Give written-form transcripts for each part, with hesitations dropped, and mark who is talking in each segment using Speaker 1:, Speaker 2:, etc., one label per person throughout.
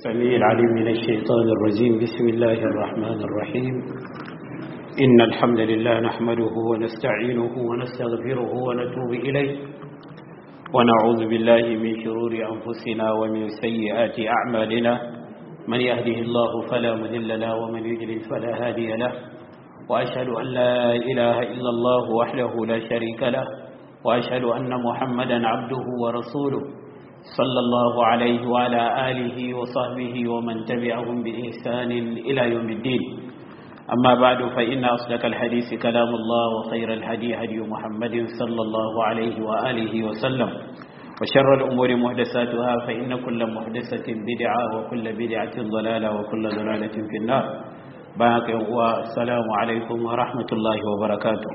Speaker 1: السميع العليم من الشيطان الرجيم. بسم الله الرحمن الرحيم. إن الحمد لله نحمده ونستعينه ونستغفره ونتوب إليه ونعوذ بالله من شرور أنفسنا ومن سيئات أعمالنا. من يهده الله فلا مضل له ومن يضلل فلا هادي له. وأشهد أن لا إله إلا الله وحده لا شريك له وأشهد أن محمدا عبده ورسوله صلى الله عليه وعلى آله وصحبه ومن تبعهم بإحسان إلى يوم الدين. أما بعد فإن أصدق الحديث كلام الله وخير الهدي هدي محمد صلى الله عليه وآله وسلم وشر الأمور محدثاتها فإن كل محدثة بدعة وكل بدعة ضلالة وكل ضلالة في النار. باقي والسلام عليكم ورحمة الله وبركاته.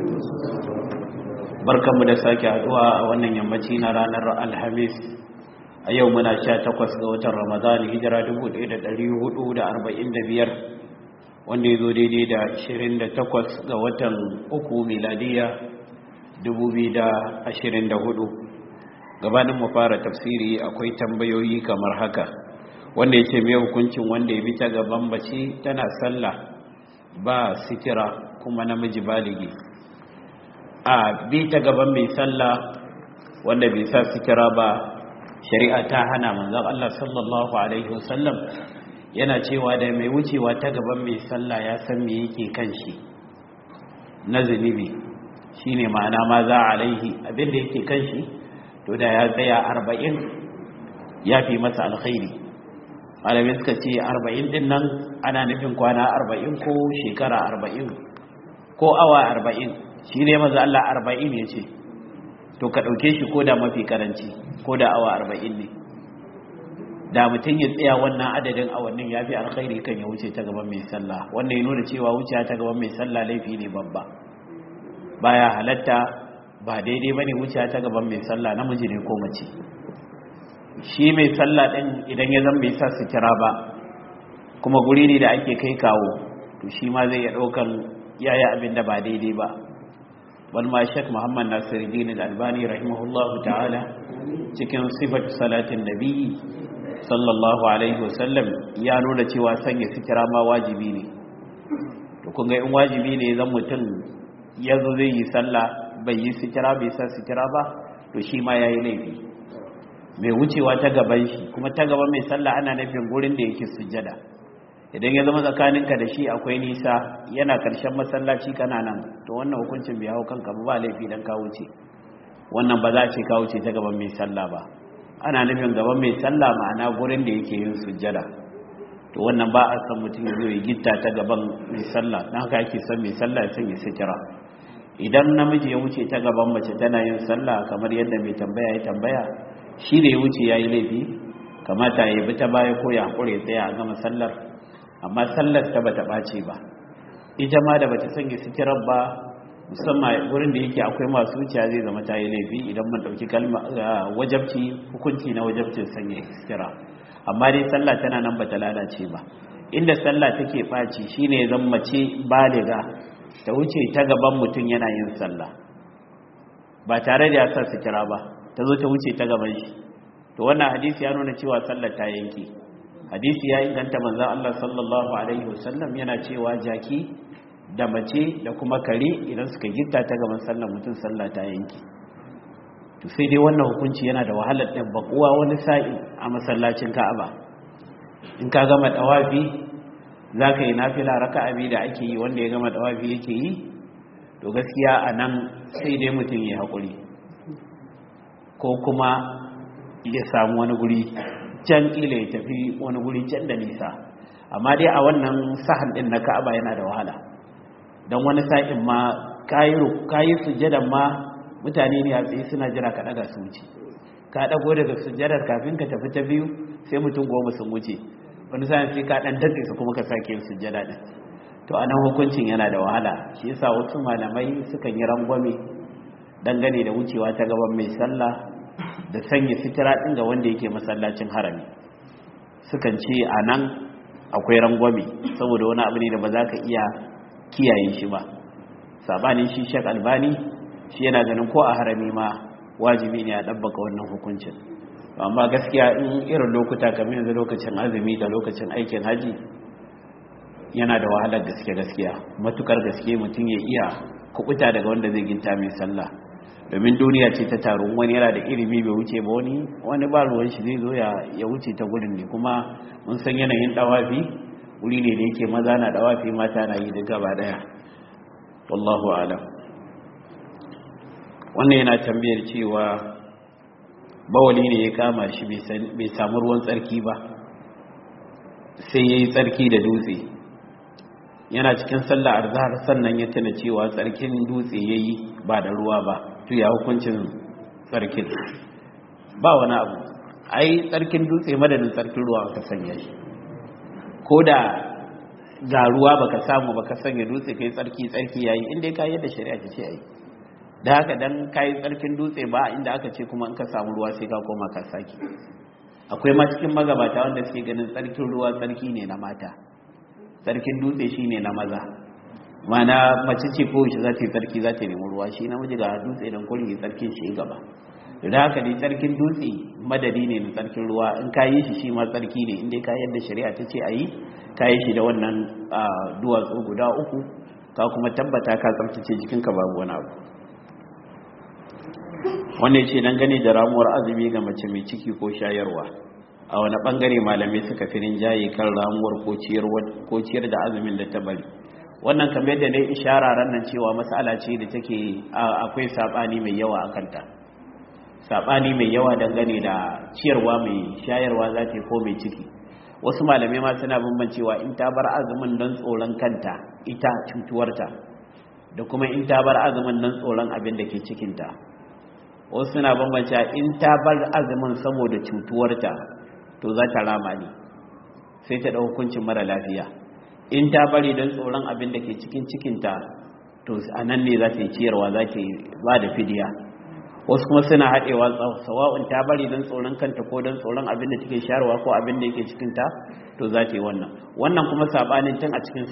Speaker 1: barkanmu da sake haduwa a wannan yammaci na ranar Alhamis. A yau muna 18 ga watan Ramadan, hijira 1445 wanda ya zo daidai da 28 ga watan uku miladiya 2024. Gabanin mu fara tafsiri akwai tambayoyi kamar haka. Wanda ya ce mai hukuncin wanda ya bi ta gaban bace tana sallah ba sitira kuma namiji baligi. A bi ta gaban mai sallah wanda bai sa sitira ba, shari'a ta hana. Manzon Allah sallallahu alaihi wasallam yana cewa da mai wucewa ta gaban mai sallah ya san me yake kan shi na zunubi, shine ma'ana ma za alaihi, abin da yake kan shi to da ya tsaya 40 ya fi masa alkhairi. Malamin suka ce 40 din nan ana nufin kwana 40 ko shekara 40 ko awa 40. shi ne maza Allah 40 ya ce to ka ɗauke shi ko da mafi karanci ko da awa 40 ne. Da mutum ya tsaya wannan adadin awannin ya fi alkhairi kan ya wuce ta gaban mai sallah. Wanda ya nuna cewa wuce ta gaban mai sallah laifi ne babba, baya halatta, ba daidai bane wuce ta gaban mai sallah, namiji ne ko mace. Shi mai sallah din idan ya zama bai sa sutura ba kuma guri ne da ake kai kawo, to shi ma zai ya ɗaukan yaya abin da ba daidai ba. Walma Sheikh Muhammad Nasiruddin Al-Albani rahimahullahu ta'ala cikin sifatu salatin nabi sallallahu alaihi wasallam ya nuna cewa sanya sitira ma wajibi ne. To kun ga in wajibi ne zan mutum yazo zai yi sallah bai yi sitira, bai sa sitira ba, to shi ma yayi laifi. Mai wucewa ta gaban shi, kuma ta gaban mai sallah ana nufin gurin da yake sujjada. Idan ya zama tsakaninka da shi akwai nisa, yana karshen masallaci kana nan, to wannan hukuncin bai hau kanka ba laifi dan ka wuce. Wannan ba za a ce ka wuce ta gaban mai sallah ba, ana nufin gaban mai sallah ma'ana gurin da yake yin sujjada. To wannan ba a san mutum ya zo ya gitta ta gaban mai sallah, dan haka ake son mai sallah ya sanya sitira. Idan namiji ya wuce ta gaban mace tana yin sallah kamar yadda mai tambaya ya tambaya, shi da ya wuce yayi laifi, kamata ya bi ta baya ko ya hakure ya tsaya a gama sallar. Amma sallar ta bata ɓace ba. Ita ma da bata sanya sitirar ba, musamman wurin da yake akwai masu wuciya, zai zama ta yi laifi idan mun ɗauki kalma wajabci, hukunci na wajabcin sanya sitira. Amma dai sallah tana nan bata lalace ba. Inda sallah take ɓaci shine zan mace baliga ta wuce ta gaban mutum yana yin sallah ba tare da ya sa sitira ba, ta zo ta wuce ta gaban shi. To wannan hadisi ya nuna cewa sallar ta yanke. Hadisi ya inganta manzon Allah sallallahu alaihi wasallam yana cewa jaki da mace da kuma kare idan suka gitta ta gaban sallar mutum, sallah ta yanki. To sai dai wannan hukunci yana da wahalar ɗin bakuwa wani sa'i a masallacin Ka'aba. In ka gama dawafi zaka yi nafila raka'a biyu da ake yi, wanda ya gama dawafi yake yi, to gaskiya anan sai dai mutum ya hakuri ko kuma ya samu wani guri can kila ya tafi wani guri can da nisa. Amma dai a wannan sahan din na Ka'aba yana da wahala, don wani sa'in ma kayi sujjadan ma mutane ne a tsaye suna jira ka daga su wuce. Ka dago daga sujjadar kafin ka tafi ta biyu sai mutum 10 sun wuce, wani sa'in sai ka dan datse su kuma ka sake yin sujjada din. To anan hukuncin yana da wahala, shi yasa wasu malamai sukan yi rangwame dangane da wucewa ta gaban mai sallah da sanya sitira ɗin ga wanda yake masallacin harami. Sukan ce a nan akwai rangwame saboda wani abu ne da ba za ka iya kiyaye shi ba. Sabanin shi Sheikh Albani shi yana ganin ko a harami ma wajibi ne a ɗabbaka wannan hukuncin. amma gaskiya in irin lokuta kamar yanzu lokacin azumi da lokacin aikin haji yana da wahalar gaskiya matukar gaske mutum ya iya kubuta daga wanda zai ginta mai sallah, domin duniya ce ta taru, wani yana da ilimi bai wuce ba, wani ba ruwan shi zai zo ya wuce ta gurin ne. Kuma mun san yanayin dawafi wuri ne da yake maza na dawafi mata na yi da gaba daya, wallahu alam. wannan yana tambayar cewa bawali ne ya kama shi bai samu ruwan tsarki ba, sai ya yi tsarki da dutse. Yana cikin sallah azhar sannan ya tuna cewa tsarkin dutse ya yi ba da ruwa ba, to ya hukuncin tsarkin? Ba wani abu, ai tsarkin dutse madadin tsarkin ruwa aka sanya shi. Ko da ga ruwa baka samu baka sanya dutse kai tsarki yayi, inda ka yadda shari'a ta ce ai. Da haka dan kai tsarkin dutse ba inda aka ce kuma in ka samu ruwa sai ka koma ka saki. Akwai ma cikin magabata wanda suke ganin tsarkin ruwa tsarki ne na mata, tsarkin dutse shine na maza. Mana mace ce ko shi za ta yi tsarki za ta nemi ruwa, shi namiji ga dutse dan kullum tsarkin shi gaba. Da haka dai tsarkin dutse madadi ne na tsarkin ruwa, in ka yi shi ma tsarki ne inda ka yadda shari'a ta ce a yi, ka yi shi da wannan duwatsu guda uku, ka kuma tabbata ka tsarkice jikinka babu wani abu. Wannan ce dangane da ramuwar azumi ga mace mai ciki ko shayarwa, a wani bangare malamai suka fi rinjaye kan ramuwar ko ciyar da azumin da ta bari? Wannan kamar yadda ne ishara ranar cewa matsala ce da take akwai sabani mai yawa a kanta, sabani mai yawa dangane da ciyarwa mai shayarwa za ta yi ko mai ciki. Wasu malamai ma suna bambancewa in ta bar azumin don tsoron kanta ita cutuwarta, da kuma in ta bar azumin don tsoron abin da ke cikinta. Wasu suna bambancewa in ta bar azumin saboda cutuwarta to za ta rama ne, sai ta ɗau hukuncin mara lafiya. In ta bari don tsoron abin da ke cikin cikinta to a nan ne za ta yi ciyarwa, za ta ba da fidiya. Wasu kuma suna haɗewa sawa'un ta bari don tsoron kanta ko don tsoron abin da take shayarwa ko abin da yake cikinta, to za ta yi wannan kuma saɓanin tun a cikin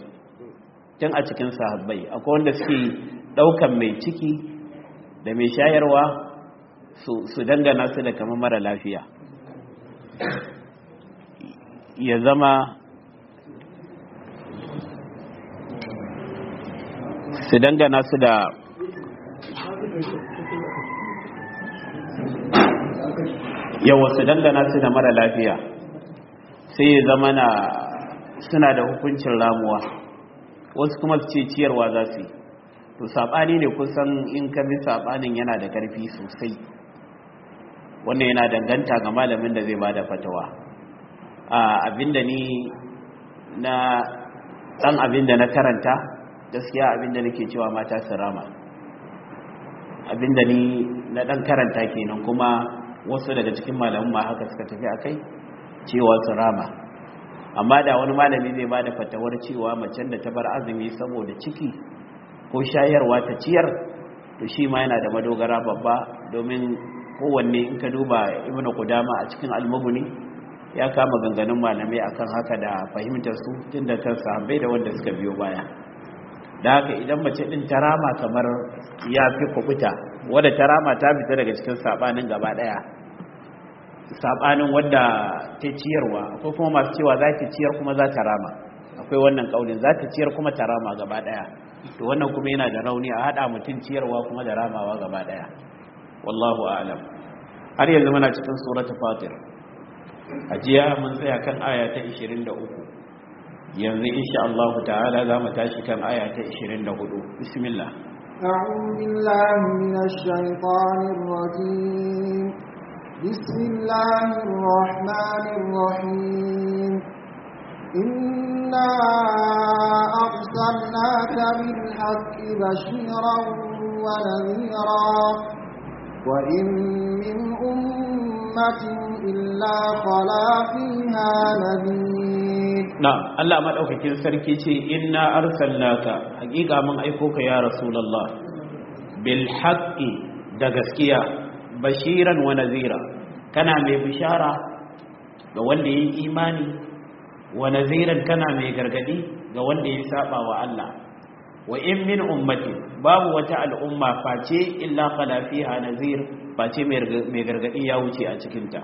Speaker 1: sahabbai akwai wanda suke ɗaukan mai ciki da mai shayarwa su dangana su da kamar mara lafiya, ya zama su dangana su da mara lafiya, sai ya zama suna da hukuncin ramuwa. Wasu kuma su ce ciyarwa za su yi. To saɓani ne, kusan in ka bi saɓanin yana da ƙarfi sosai. Wannan yana danganta ga malamin da zai ba da fatawa. Abinda ni abinda na karanta, gaskiya abinda nake cewa mata su rama, abinda ni na ɗan karanta kenan, kuma wasu daga cikin malamin ma haka suka tafi a kai cewa su rama. Amma da wani malami zai ba da fatawar cewa macen da ta bar azumi saboda ciki ko shayarwa ta ciyar, to shi ma yana da madogara babba, domin kowanne in ka duba Ibn Qudama a cikin Al-Mughni ya kama ganganun malamai akan haka da fahimtar su tun da kan sahabbai da wanda suka biyo baya. Da haka idan mace din ta rama kamar ya fi kubuta, wadda ta rama ta fita daga cikin sabanin gaba daya, sabanin wadda ta ciyarwa. Akwai kuma masu cewa za ta ciyar kuma za ta rama, akwai wannan kaulin za ta ciyar kuma ta rama gaba daya. To wannan kuma yana da rauni a hada mutum ciyarwa kuma da ramawa gaba daya, wallahu a'lam. Har yanzu muna cikin suratul Fatir, ajiya mun tsaya kan aya ta 23, yanzu insha Allah ta'ala za mu tashi kan aya ta 24. Bismillah.
Speaker 2: أعوذ بالله من الشيطان الرجيم. بسم الله الرحمن الرحيم. إنا أرسلناك بالحق بشيرا ونذيرا وإن من أمة إلا خلا فيها نذير.
Speaker 1: نعم الله ما أوكي سركي إنا أرسلناك حقيقة من أيكوك يا رسول الله بالحق دغسكيا بشيرا ونذيرا، كان من بشارة وولي إيماني wa naziran kana mai gargadi ga wanda ya saba wa Allah. wa in min ummati, babu wata al'umma face illa qala fiha nazir, face mai gargadi ya wuce a cikinta.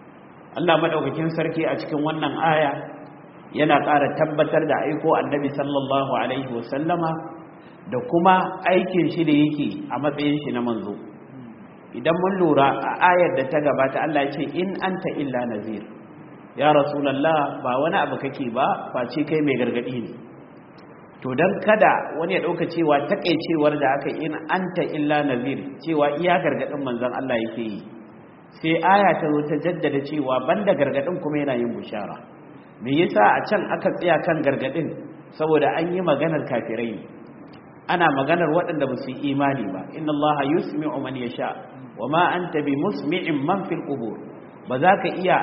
Speaker 1: Allah madaukakin sarki a cikin wannan aya yana ƙara tabbatar da aiko annabi sallallahu alaihi wasallama da kuma aikin shi da yake a matsayin shi na manzo. Idan mun lura a ayar da ta gabata Allah ya ce in anta illa nazir, ya rasulullah ba wani abu kake ba face kai mai gargadi ne. To dan kada wani ya dauka cewa takaicewar da aka in anta illa nazir cewa iya gargadin manzon Allah yake yi, sai aya ta zo ta jaddada cewa banda gargadin kuma yana yin bushara. Me yasa a can aka tsaya kan gargadin? Saboda an yi maganar kafirai ne, ana maganar waɗanda ba su yi imani ba. Inna Allaha yusmi'u man yasha wa ma anta bi musmi'in man fil qubur. Ba za ka iya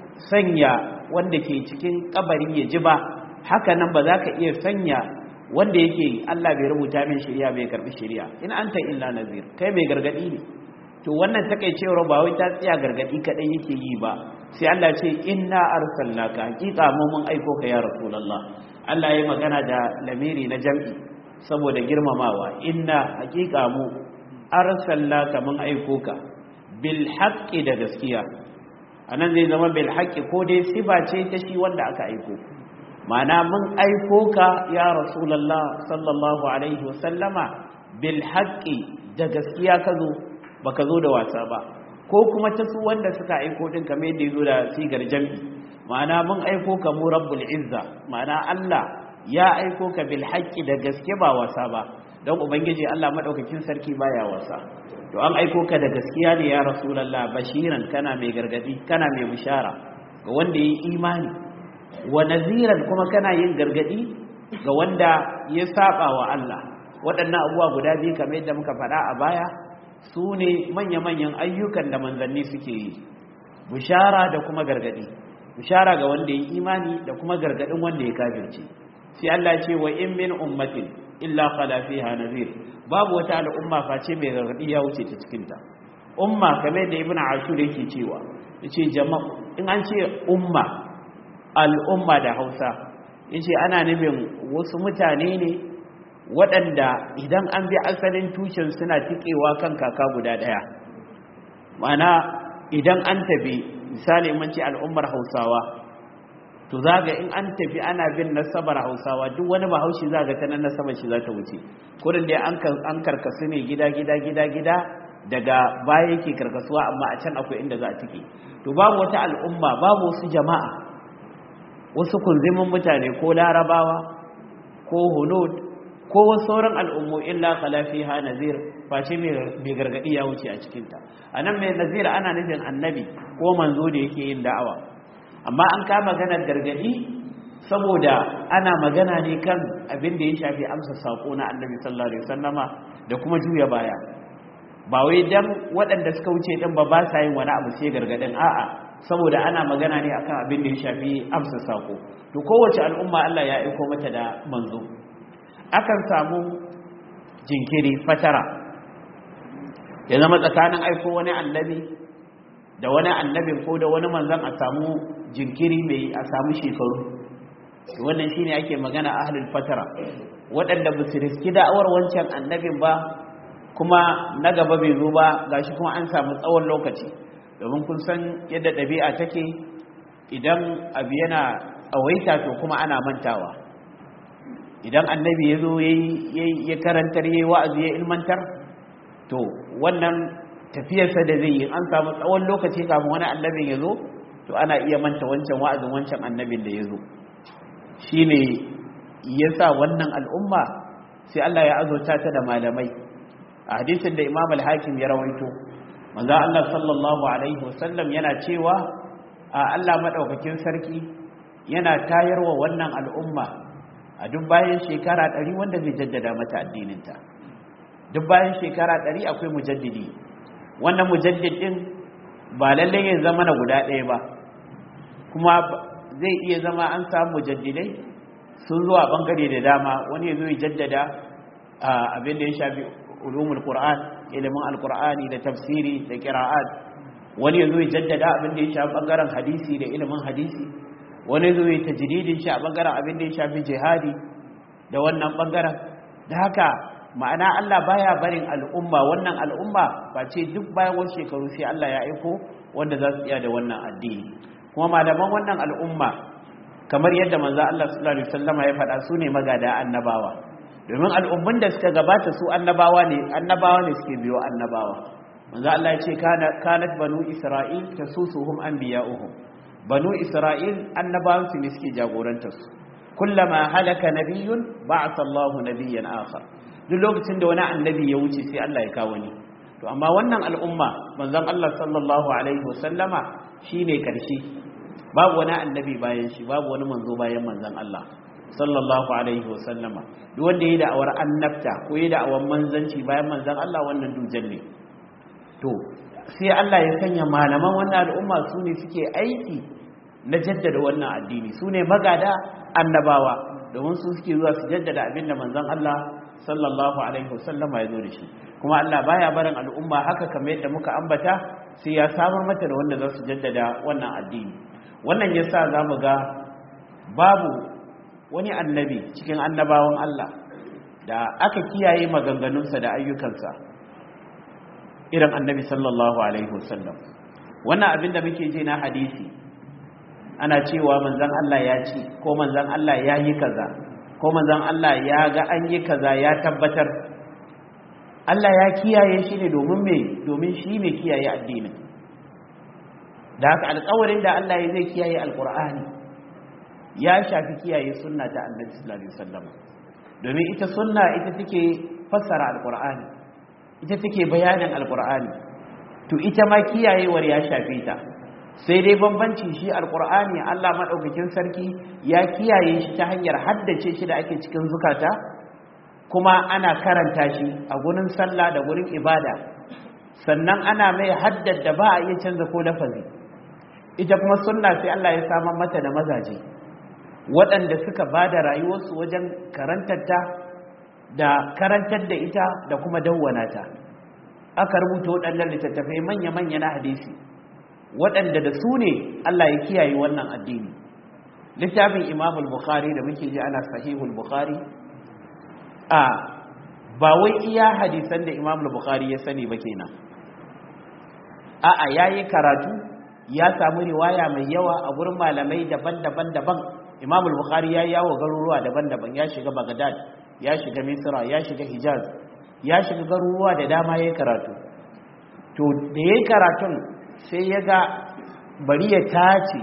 Speaker 1: sanya wanda ke cikin kabari ya ji ba, haka nan ba za ka iya sanya wanda yake Allah bai rubuta min shari'a bai karbi shari'a. In anta illa nazir, kai mai gargadi ne. To wannan takeicewar ba wai ta tsaya gargadi kadai yake yi ba, sai Allah ce inna arsalnaka, hakika mu mun aiko ka ya rasulullah. Allah ya magana da lamiri na jam'i saboda girmamawa. Inna hakika mu arsalnaka mun aiko ka bil haqqi da gaskiya. Anan zai zama bil haqqi ko dai sifa ce ta shi wanda aka aiko, ma'ana mun aiko ka ya rasulullah sallallahu alaihi wasallama bil haqqi da gaskiya ka zo, baka zo da wasa ba. Ko kuma ta su wanda suka aiko din kamar yadda yazo da sigar jam'i, ma'ana mun aiko ka mu rabbul izza, ma'ana Allah ya aiko ka bil haqqi da gaske ba wasa ba, don ubangiji Allah madaukakin sarki baya wasa. To an aiko ka da gaskiya ne ya rasulullah, bashiran kana mai gargadi, kana mai bishara ga wanda yi imani, wa naziran kuma kana yin gargadi ga wanda ya saba wa Allah. Waɗannan abubuwa guda biyu kamar yadda muka faɗa a baya su ne manya-manyan ayyukan da manzanni suke yi, bishara da kuma gargadi. Bishara ga wanda ya imani da kuma gargadin wanda ya kafirce. Sai Allah ce wa in min ummatin illa khala fiha nazir, babu wata al'umma face mai gargadi ya wuce ta cikin ta. Umma kamar da Ibn Ashur yake cewa, yace jama'a, in an ce umma, al'umma da Hausa, yace ana nufin wasu mutane ne waɗanda idan an bi asalin tushen suna tikewa kan kaka guda ɗaya. Ma'ana idan an tafi misali mun ce al'ummar Hausawa, to zaga in an tafi ana bin nasabar Hausawa, duk wani Bahaushe zaga ta nan nasabar shi za ta wuce. Kurin da an karkasu ne gida daga baya yake karkasuwa, amma a can akwai inda za a tike. To babu wata al'umma, babu wasu jama'a, wasu kunzimin mutane ko Larabawa ko Hunud ko wasu sauran al'ummu illa khala fiha nazir, face mai gargadi ya wuce a cikinta. A nan mai nazir ana nufin annabi ko manzo da yake yin da'awa, amma an kama maganar gargadi saboda ana magana ne kan abin da ya shafi amsa sako na annabi sallallahu alaihi wasallama da kuma juya baya. Ba wai dan waɗanda suka wuce din ba sa yin wani abu sai gargadin, a'a, saboda ana magana ne akan abin da ya shafi amsa sako. To kowace al'umma Allah ya aiko mata da manzo. Akan samu jinkiri, fatara, ya zama tsakanin aiko wani annabi da wani annabin ko da wani manzan a samu jinkiri mai a samu shekaru. Wannan shine ake magana ahlul fatara, waɗanda ba su riski da'awar wancan annabin ba, kuma na gaba bai zo ba, gashi kuma an samu tsawon lokaci. Domin kun san yadda ɗabi'a take, idan abu yana tsawaita to kuma ana mantawa. Idan annabi ya zo ya karantar, ya yi wa'azi, ya ilmantar, to wannan tafiyarsa da zai yi an samu tsawon lokaci kafin wani annabin ya zo, to ana iya manta wancan wa'azin wancan annabin da ya zo. Shi ne ya sa wannan al'umma sai Allah ya azurta ta da malamai. A hadisin da Imam al-Hakim ya rawaito, manzo Allah sallallahu alaihi wasallam yana cewa Allah madaukakin sarki yana tayarwa wannan al'umma a duk bayan shekara 100 wanda zai jaddada mata addininta. Duk bayan shekara 100 akwai mujaddidi. Wannan mujaddidin ba lalle ya zama na guda ɗaya ba, kuma zai iya zama an samu mujaddidai sun zuwa bangare da dama. Wani ya zo ya jaddada abin da ya shafi ulumul Qur'an, ilimin alqur'ani da tafsiri da qira'at. Wani ya zo ya jaddada abin da ya shafi bangaren hadisi da ilimin hadisi. Wani zo ya tajdidin shi a bangaren abin da ya shafi jihadi da wannan bangaren. Da haka ma'ana Allah baya barin al'umma, wannan al'umma ba ce duk bayan wasu shekaru sai Allah ya aiko wanda za su iya da wannan addini. Kuma malaman wannan al'umma kamar yadda manzo Allah sallallahu alaihi wasallama ya faɗa su ne magada annabawa, domin al'ummun da suka gabata su annabawa ne suke biyo annabawa. manzo Allah ya ce kanat banu Isra'il tasusuhum anbiya'uhum, banu Isra'il annabawan su ne suke jagorantar su. kullama halaka nabiyyun ba'atha Allahu nabiyyan akhar, duk lokacin da wani annabi ya wuce sai Allah ya kawo ni. To amma wannan al'umma manzon Allah sallallahu alaihi wasallama shine karshe, babu wani annabi bayan shi, babu wani manzo bayan manzon Allah sallallahu alaihi wasallama. duk wanda yayi da'awar annabta ko yayi da'awar manzanci bayan manzon Allah wannan dujal ne. To sai Allah ya sanya malaman wannan al'umma su ne suke aiki na jaddada wannan addini, su ne magada annabawa, domin su suke zuwa su jaddada abinda manzon Allah sallallahu alaihi wasallama ya zo da shi. Kuma Allah baya barin al'umma haka kamar yadda muka ambata, sai ya samar mata da wanda za su jaddada wannan addini. Wannan yasa zamu ga babu wani annabi cikin annabawan Allah da aka kiyaye maganganunsa da ayyukansa irin annabi sallallahu alaihi wasallam. Wannan abin da muke ji na hadisi, ana cewa manzon Allah ya ce, ko manzon Allah ya yi kaza, ko manzon Allah ya ga an yi kaza ya tabbatar. Allah ya kiyaye shi ne domin shi ne kiyaye addinin. Da haka alƙawarin da Allah ya zai kiyaye alƙur'ani ya shafi kiyaye sunna ta annabi sallallahu alaihi wasallam, domin ita sunna ita take fassara alƙur'ani, ita take bayanin alƙur'ani. To ita ma kiyayewar ya shafe ta, sai dai bambanci shi alƙur'ani Allah madaukakin sarki ya kiyaye shi ta hanyar haddace shi da ake cikin zukata, kuma ana karanta shi a gurin sallah da gurin ibada, sannan ana mai haddar da ba a iya canza ko lafazi. Ita kuma sunna sai Allah ya samar mata da mazaje waɗanda suka ba da rayuwarsu wajen karantarta da karantar da ita da kuma dawwana ta. Aka rubuta waɗannan littattafai manya-manya na hadisi waɗanda da su ne Allah ya kiyaye wannan addini. Littafin Imam al-Bukhari da muke ji ana Sahihul Bukhari, ba wai iya hadisan da Imam al-Bukhari ya sani ba kenan, a'a yayi karatu, ya samu riwaya mai yawa a gurin malamai daban-daban. Imam al-Bukhari ya yawo garuruwa daban-daban, ya shiga Baghdad, ya shiga Misra, ya shiga Hijaz, ya shiga garuruwa da dama yayin karatu. To da yayin karatun sai ya ga bari ya tace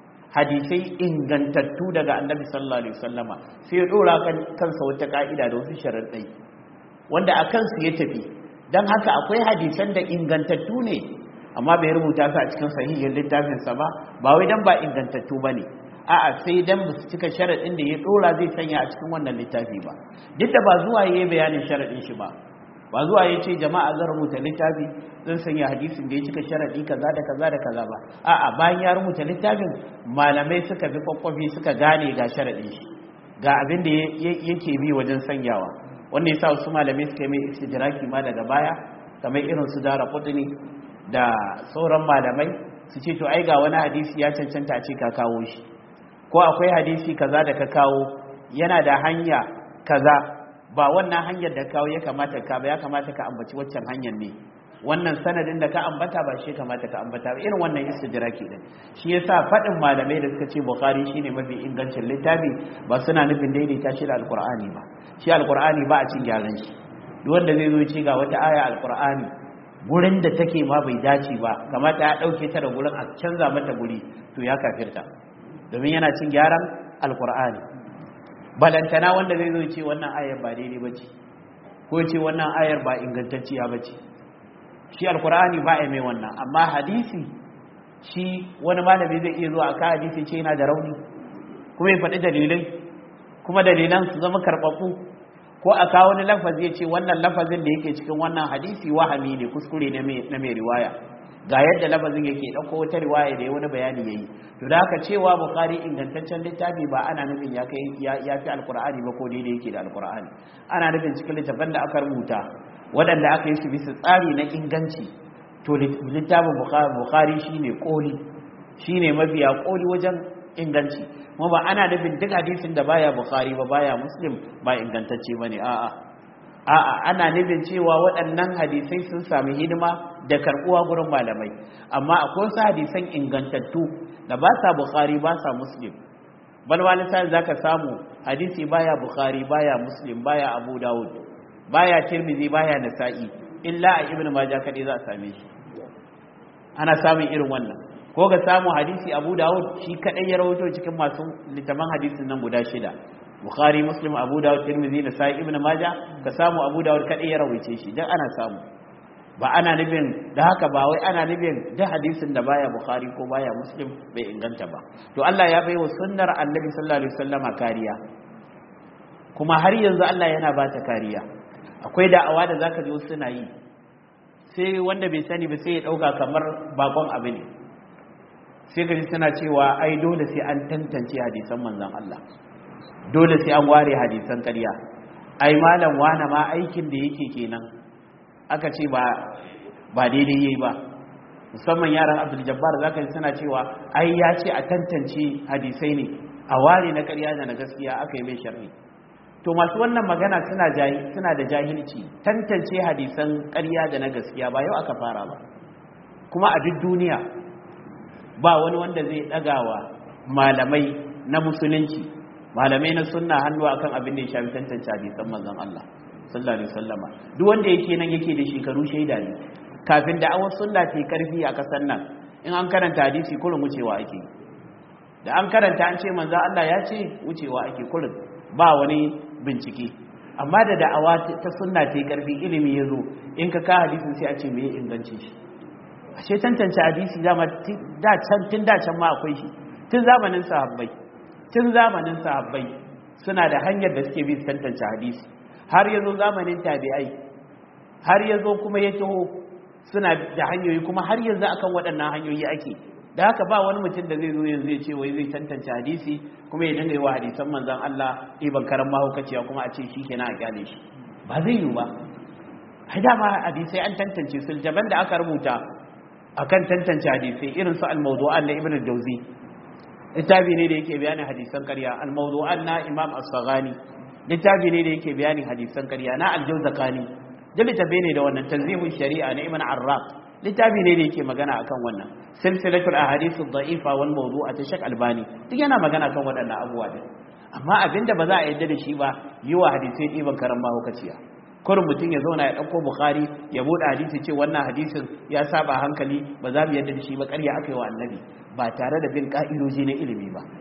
Speaker 1: hadisai ingantattu daga Annabi sallallahu alaihi wasallama, sai ya dora kansa wata ka'ida da wasu sharadai wanda akan su ya tafi. Dan haka akwai hadisan da ingantattu ne amma bai rubuta su a cikin sahihin littafinsa ba wai dan ba ingantattu bane, a'a sai dan ba su cika sharadin da ya dora zai sanya a cikin wannan littafi ba. Duk da ba zuwa yayi bayanin sharadin shi ba zuwa ya ce jama'a zan rubuta littafi zan sanya hadisin da ya cika sharadi kaza da kaza da kaza ba, a'a bayan ya rubuta littafin malamai suka bi kwakwafi suka gane ga sharadin shi, ga abin da yake bi wajen sanyawa. Wannan yasa wasu malamai suka yi mai istidraki ma daga baya, kamar irin su Daraqutni da sauran malamai, su ce to ai ga wani hadisi ya cancanta a ce ka kawo shi, ko akwai hadisi kaza da ka kawo yana da hanya kaza, ba wannan hanyar da kawo ya kamata ka ba, ya kamata ka ambaci waccan hanyar ne, wannan sanadin da ka ambata ba shi kamata ka ambata ba. Irin wannan istidraki din shi yasa fadin malamai da suka ce Bukhari shine mafi ingancin littafi ba suna nufin daidaita shi da Alqur'ani ba. Shi Alqur'ani ba a cin gyaran shi. Duk wanda zai zo ce ga wata aya Alqur'ani gurin da take ma bai dace ba, kamata ya dauke ta da gurin a canza mata guri, to ya kafirta, domin yana cin gyaran Alqur'ani. Balantana wanda zai zo ce wannan ayar ba daidai bace, ko ce wannan ayar ba ingantacciya bace. Shi Alqur'ani ba ya mai wannan, amma hadisi shi wani malami zai iya zuwa aka hadisi ce yana da rauni kuma ya faɗi dalilai, kuma dalilan su zama karɓaɓɓu, ko a kawo wani lafazi ya ce wannan lafazin da yake cikin wannan hadisi wahami ne, kuskure na mai riwaya, ga yadda lafazin yake, ɗauko wata riwaya da ya wani bayani ya yi. To da haka cewa Bukhari ingantaccen littafi ba ana nufin ya fi Alkur'ani ba ko daidai yake da Alkur'ani. Ana nufin cikin littafin da aka rubuta waɗanda aka yi su bisa tsari na inganci, to littafin Bukhari shine koli, shine mabiya koli wajen inganci. Kuma ba ana nufin duk hadisin da baya Bukhari ba baya Muslim ba ingantacce bane, a'a a'a ana nufin cewa waɗannan hadisai sun sami hidima da karɓuwa gurin malamai, amma akwai wasu hadisan ingantattu da ba sa Bukhari ba sa Muslim, bal wani sai zaka samu hadisi baya Bukhari baya Muslim baya Abu Dawud baya Tirmidhi baya Nasa'i, illa a Ibn Majah kadai za a same shi. Ana samun irin wannan, ko ga samu hadisi Abu Dawud shi kadai ya rawaito cikin masu littafan hadisin nan guda 6, Bukhari, Muslim, Abu Dawud, Tirmidhi, Nasa'i, Ibn Majah, ka samu Abu Dawud kadai ya rawaice shi, dan ana samu. Ba ana nufin da haka ba wai ana nufin da hadisin da baya Bukhari ko baya Muslim bai inganta ba. To Allah ya baiwa sunnar Annabi sallallahu alaihi wasallama kariya, kuma har yanzu Allah yana ba ta kariya. Akwai da'awa da zaka ji suna yi, sai wanda bai sani ba sai ya dauka kamar bakon abu ne, sai ka ji suna cewa ai dole sai an tantance hadisan manzon Allah, dole sai an ware hadisan ƙarya, ai malam wana ma aikin da yake kenan, aka ce ba daidai yayi ba. Musamman yaran Abdul Jabbar zaka ji suna cewa ai ya ce a tantance hadisai ne, a ware na ƙarya da na gaskiya aka yi mai sharri. To masu wannan magana suna da jahilci. Tantance hadisan ƙarya da na gaskiya ba yau aka fara ba, kuma a duk duniya ba wani wanda zai ɗagawa malamai na musulunci, malamai na sunna hannu akan abin da ya shafi tantance hadisan manzon Allah sallallahu alaihi wasallama. Duk wanda yake nan yake da shekaru shaida ne. Kafin da awar sunna ta karfi a kasar nan, in an karanta hadisi kullum wucewa ake, da an karanta an ce manzon Allah ya ce wucewa ake kullum, ba wani bincike. Amma da da'awa ta sunna ta karfi, ilimi ya zo, in ka hadisin sai a ce me inganci shi. Ashe tantance hadisi dama tun da can ma akwai shi, tun zamanin sahabbai suna da hanyar da suke bi su tantance hadisi, har yazo zamanin tabi'ai, har yazo kuma ya taho suna da hanyoyi, kuma har yanzu akan waɗannan hanyoyi ake. Da haka ba wani mutum da zai zo yanzu ya ce wai zai tantance hadisi kuma ya dinga yi wa hadisan manzon Allah iban karan mahaukaciya kuma a ce shi kenan a kyale shi, ba zai yi ba. Ai dama hadisai an tantance su, jaban da aka rubuta akan tantance hadisai irin su al-mawdu'an na Ibn al-Jawzi, littafi ne da yake bayanin hadisan ƙarya. Al-mawdu'an na Imam As-Saghani, littafi ne da yake bayanin hadisan ƙarya. Na Al-Jawzaqani, da littafi ne da wannan Tanzihul Shari'a na Ibn Arraq, littafi ne da yake magana akan wannan. Silsilatul Ahadith ad-Da'ifa wal Mawdu'a ta Sheikh Albani, duk yana magana kan waɗannan abubuwa din. Amma abinda ba za a yarda da shi ba, yi wa hadisai ɗiban karan mahaukaciya. Kurin mutum ya zauna ya ɗauko Bukhari ya buɗe hadisi ce wannan hadisin ya saba hankali, ba za mu yarda da shi ba, ƙarya aka yi wa annabi, ba tare da bin ƙa'idoji na ilimi ba.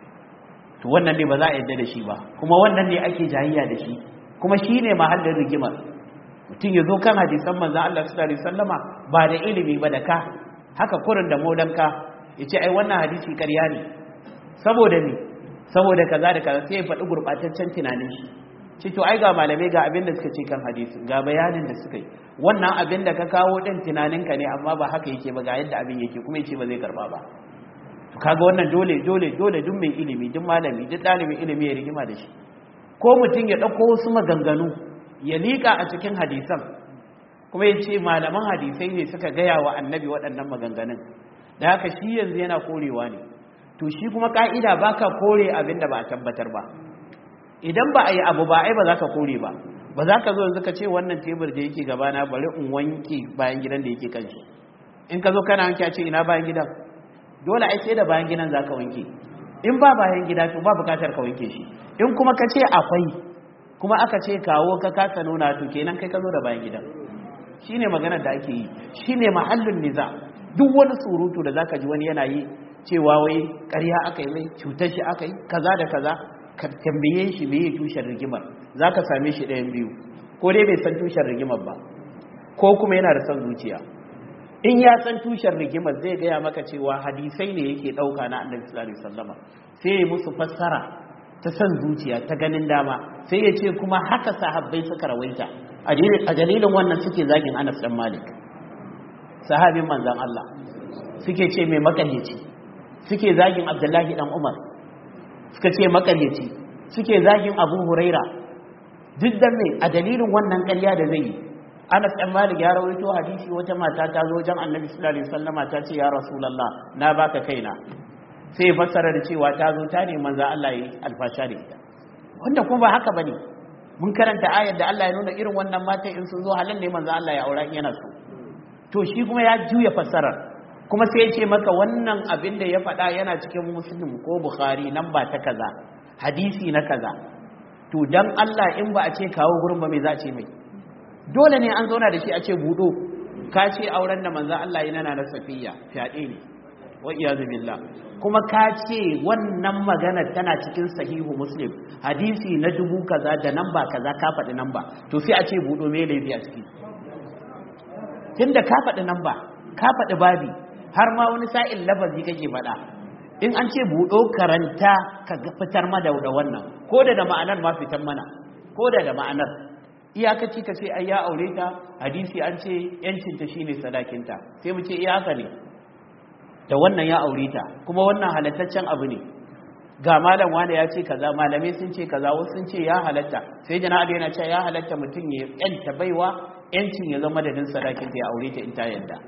Speaker 1: To wannan ne ba za a yarda da shi ba, kuma wannan ne ake jayayya da shi, kuma shi ne mahallin rigimar. Mutum ya zo kan hadisan manzon Allah sallallahu alaihi wasallama ba da ilimi ba, da ka haka kurin da modanka ya ce ai wannan hadisi ƙarya ne, saboda ne, saboda kaza da kaza, sai ya faɗi gurɓataccen tunanin shi. Ce to ai ga malamai ga abin da suka ce kan hadisi, ga bayanin da suka yi, wannan abin da ka kawo ɗin tunaninka ne, amma ba haka yake ba, ga yadda abin yake, kuma yace ba zai karba ba. To kaga wannan dole duk mai ilimi, duk malami, duk ɗalibin ilimi ya rigima da shi. Ko mutum ya ɗauko wasu maganganu ya liƙa a cikin hadisan, kuma ya ce malaman hadisai ne suka gaya wa annabi waɗannan maganganun, da haka shi yanzu yana korewa ne. To shi kuma ƙa'ida ba ka kore abin da ba a tabbatar ba. Idan ba a yi abu ba ai ba za ka kore ba, ba za ka zo yanzu ka ce wannan tebur da yake gabana bari in wanke bayan gidan da yake kanshi. In ka zo kana wanke a ce ina bayan gidan, dole ai sai da bayan gidan za ka wanke. In ba bayan gida to ba bukatar ka wanke shi. In kuma ka ce akwai, kuma aka ce kawo ka kasa nuna, to kenan kai ka zo da bayan gidan. Shine maganar da ake yi, shine mahallin niza. Duk wani surutu da zaka ji wani yana yi cewa wai ƙarya aka yi mai, cutar shi aka yi, kaza da kaza, ka tambaye shi me ya tushen rigimar, zaka same shi ɗayan biyu, ko dai bai san tushen rigimar ba, ko kuma yana da son zuciya. In ya san tushen rigimar zai gaya maka cewa hadisai ne yake ɗauka na Annabi sallallahu alaihi wasallama, sai ya musu fassara ta son zuciya, ta ganin dama, sai ya ce kuma haka sahabbai suka rawaita. A dalilin wannan suke zagin Anas dan Malik, sahabin manzon Allah, suke ce mai makaryaci, suke zagin Abdullahi dan Umar, suka ce makaryaci, suke zagin Abu Huraira. Duk da mai a dalilin wannan ƙarya da zai yi, Anas dan Malik ya rawaito hadisi, wata mata ta zo wajen Annabi sallallahu alaihi wasallama ta ce ya Rasulullah na baka kaina, sai fassara da cewa ta zo ta ne manzo Allah yi alfasha da ita, wanda kuma ba haka bane. mun karanta ayar da Allah ya nuna irin wannan mata in sun zo halin ne manzo Allah ya aura in yana so to shi kuma ya juya fassarar kuma sai ya ce maka wannan abin da ya faɗa yana cikin Muslim ko Bukhari nan ba ta kaza hadisi na kaza to dan Allah in ba a ce kawo gurin ba me za a ce mai dole ne an zauna da shi a ce budo ka ce auren da manzo Allah yana na Safiya fyaɗe ne wa iyazu billah kuma ka ce wannan magana tana cikin sahihu Muslim hadisi na 1000 kaza da namba kaza ka faɗi namba to sai a ce budo me laifi a ciki tunda ka faɗi namba ka faɗi babi har ma wani sa'in lafazi kake faɗa in an ce budo karanta ka fitar mana da wannan ko da ma'anar ma fitar mana ko da ma'anar iyakaci ka ce ai ya aure ta hadisi an ce yancinta shine sadakinta sai mu ce iyaka ne da wannan ya aure ta kuma wannan halattaccen abu ne ga malam wanda ya ce kaza malamai sun ce kaza wasu sun ce ya halatta sai jana'a da yana cewa ya halatta mutum ya yanta baiwa yancin ya zama da din sadakinta ya aure ta in ta yadda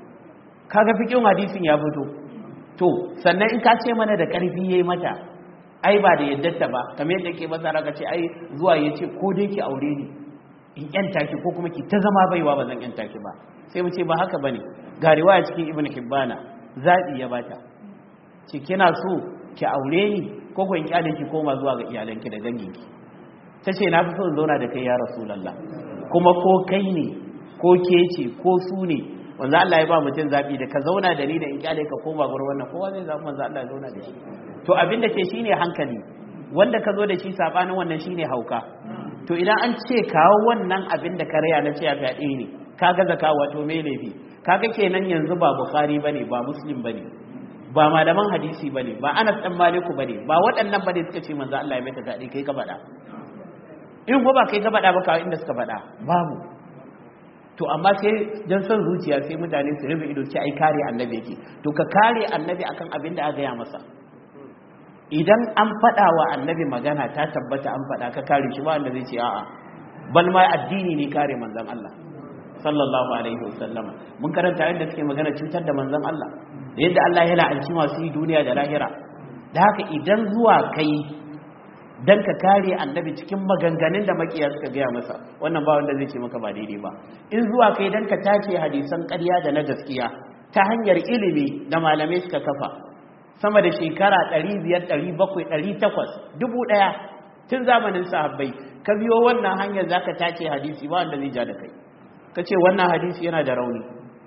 Speaker 1: kaga fikin hadisin ya fito to sannan in ka ce mana da karfi yayi mata ai ba da yaddarta ba kamar yadda ke masa raka ce ai zuwa yace ko dai ki aure ni in yanta ki ko kuma ki ta zama baiwa ba zan yanta ki ba sai mu ce ba haka bane ga riwaya cikin Ibn Hibbana zabi ya bata ce kina so ki aure ni ko ko in kyale ki koma zuwa ga iyalanki da danginki tace na fi so in zauna da kai ya Rasulullah kuma ko kai ne ko ke ce ko su ne wanda Allah ya ba mutum zabi da ka zauna da ni da in kyale ka koma gurin wannan kowa zai zabi manzo Allah ya zauna da shi to abin da ke shine hankali wanda ka zo da shi sabanin wannan shine hauka to idan an ce kawo wannan abin da ka raya na ce ya fyaɗe ne ka gaza kawo wato mai laifi kaga kenan yanzu ba Bukhari bane ba Muslim bane ba malaman hadisi bane ba Anas dan Maliku bane ba waɗannan bane suka ce manzo Allah ya mai ta fyaɗe kai ka faɗa in ko ba kai ka faɗa ba kawai inda suka faɗa babu to amma sai dan son zuciya sai mutane su rufe ido ce ai kare annabi yake to ka kare annabi akan abin da aka ya masa idan an faɗa wa annabi magana ta tabbata an faɗa ka kare shi ba wanda zai ce a'a bal ma addini ne kare manzon Allah sallallahu alaihi wasallama mun karanta yadda suke magana cutar da manzon Allah da yadda Allah ya la'anci masu yi duniya da lahira da haka idan zuwa kai dan ka kare annabi cikin maganganun da makiya suka gaya masa wannan ba wanda zai ce maka ba daidai ba in zuwa kai dan ka tace hadisan ƙarya da na gaskiya ta hanyar ilimi da malamai suka kafa sama da shekara 500 700 800 1000 tun zamanin sahabbai ka biyo wannan hanyar zaka tace hadisi ba wanda zai ja da kai kace wannan hadisi yana da rauni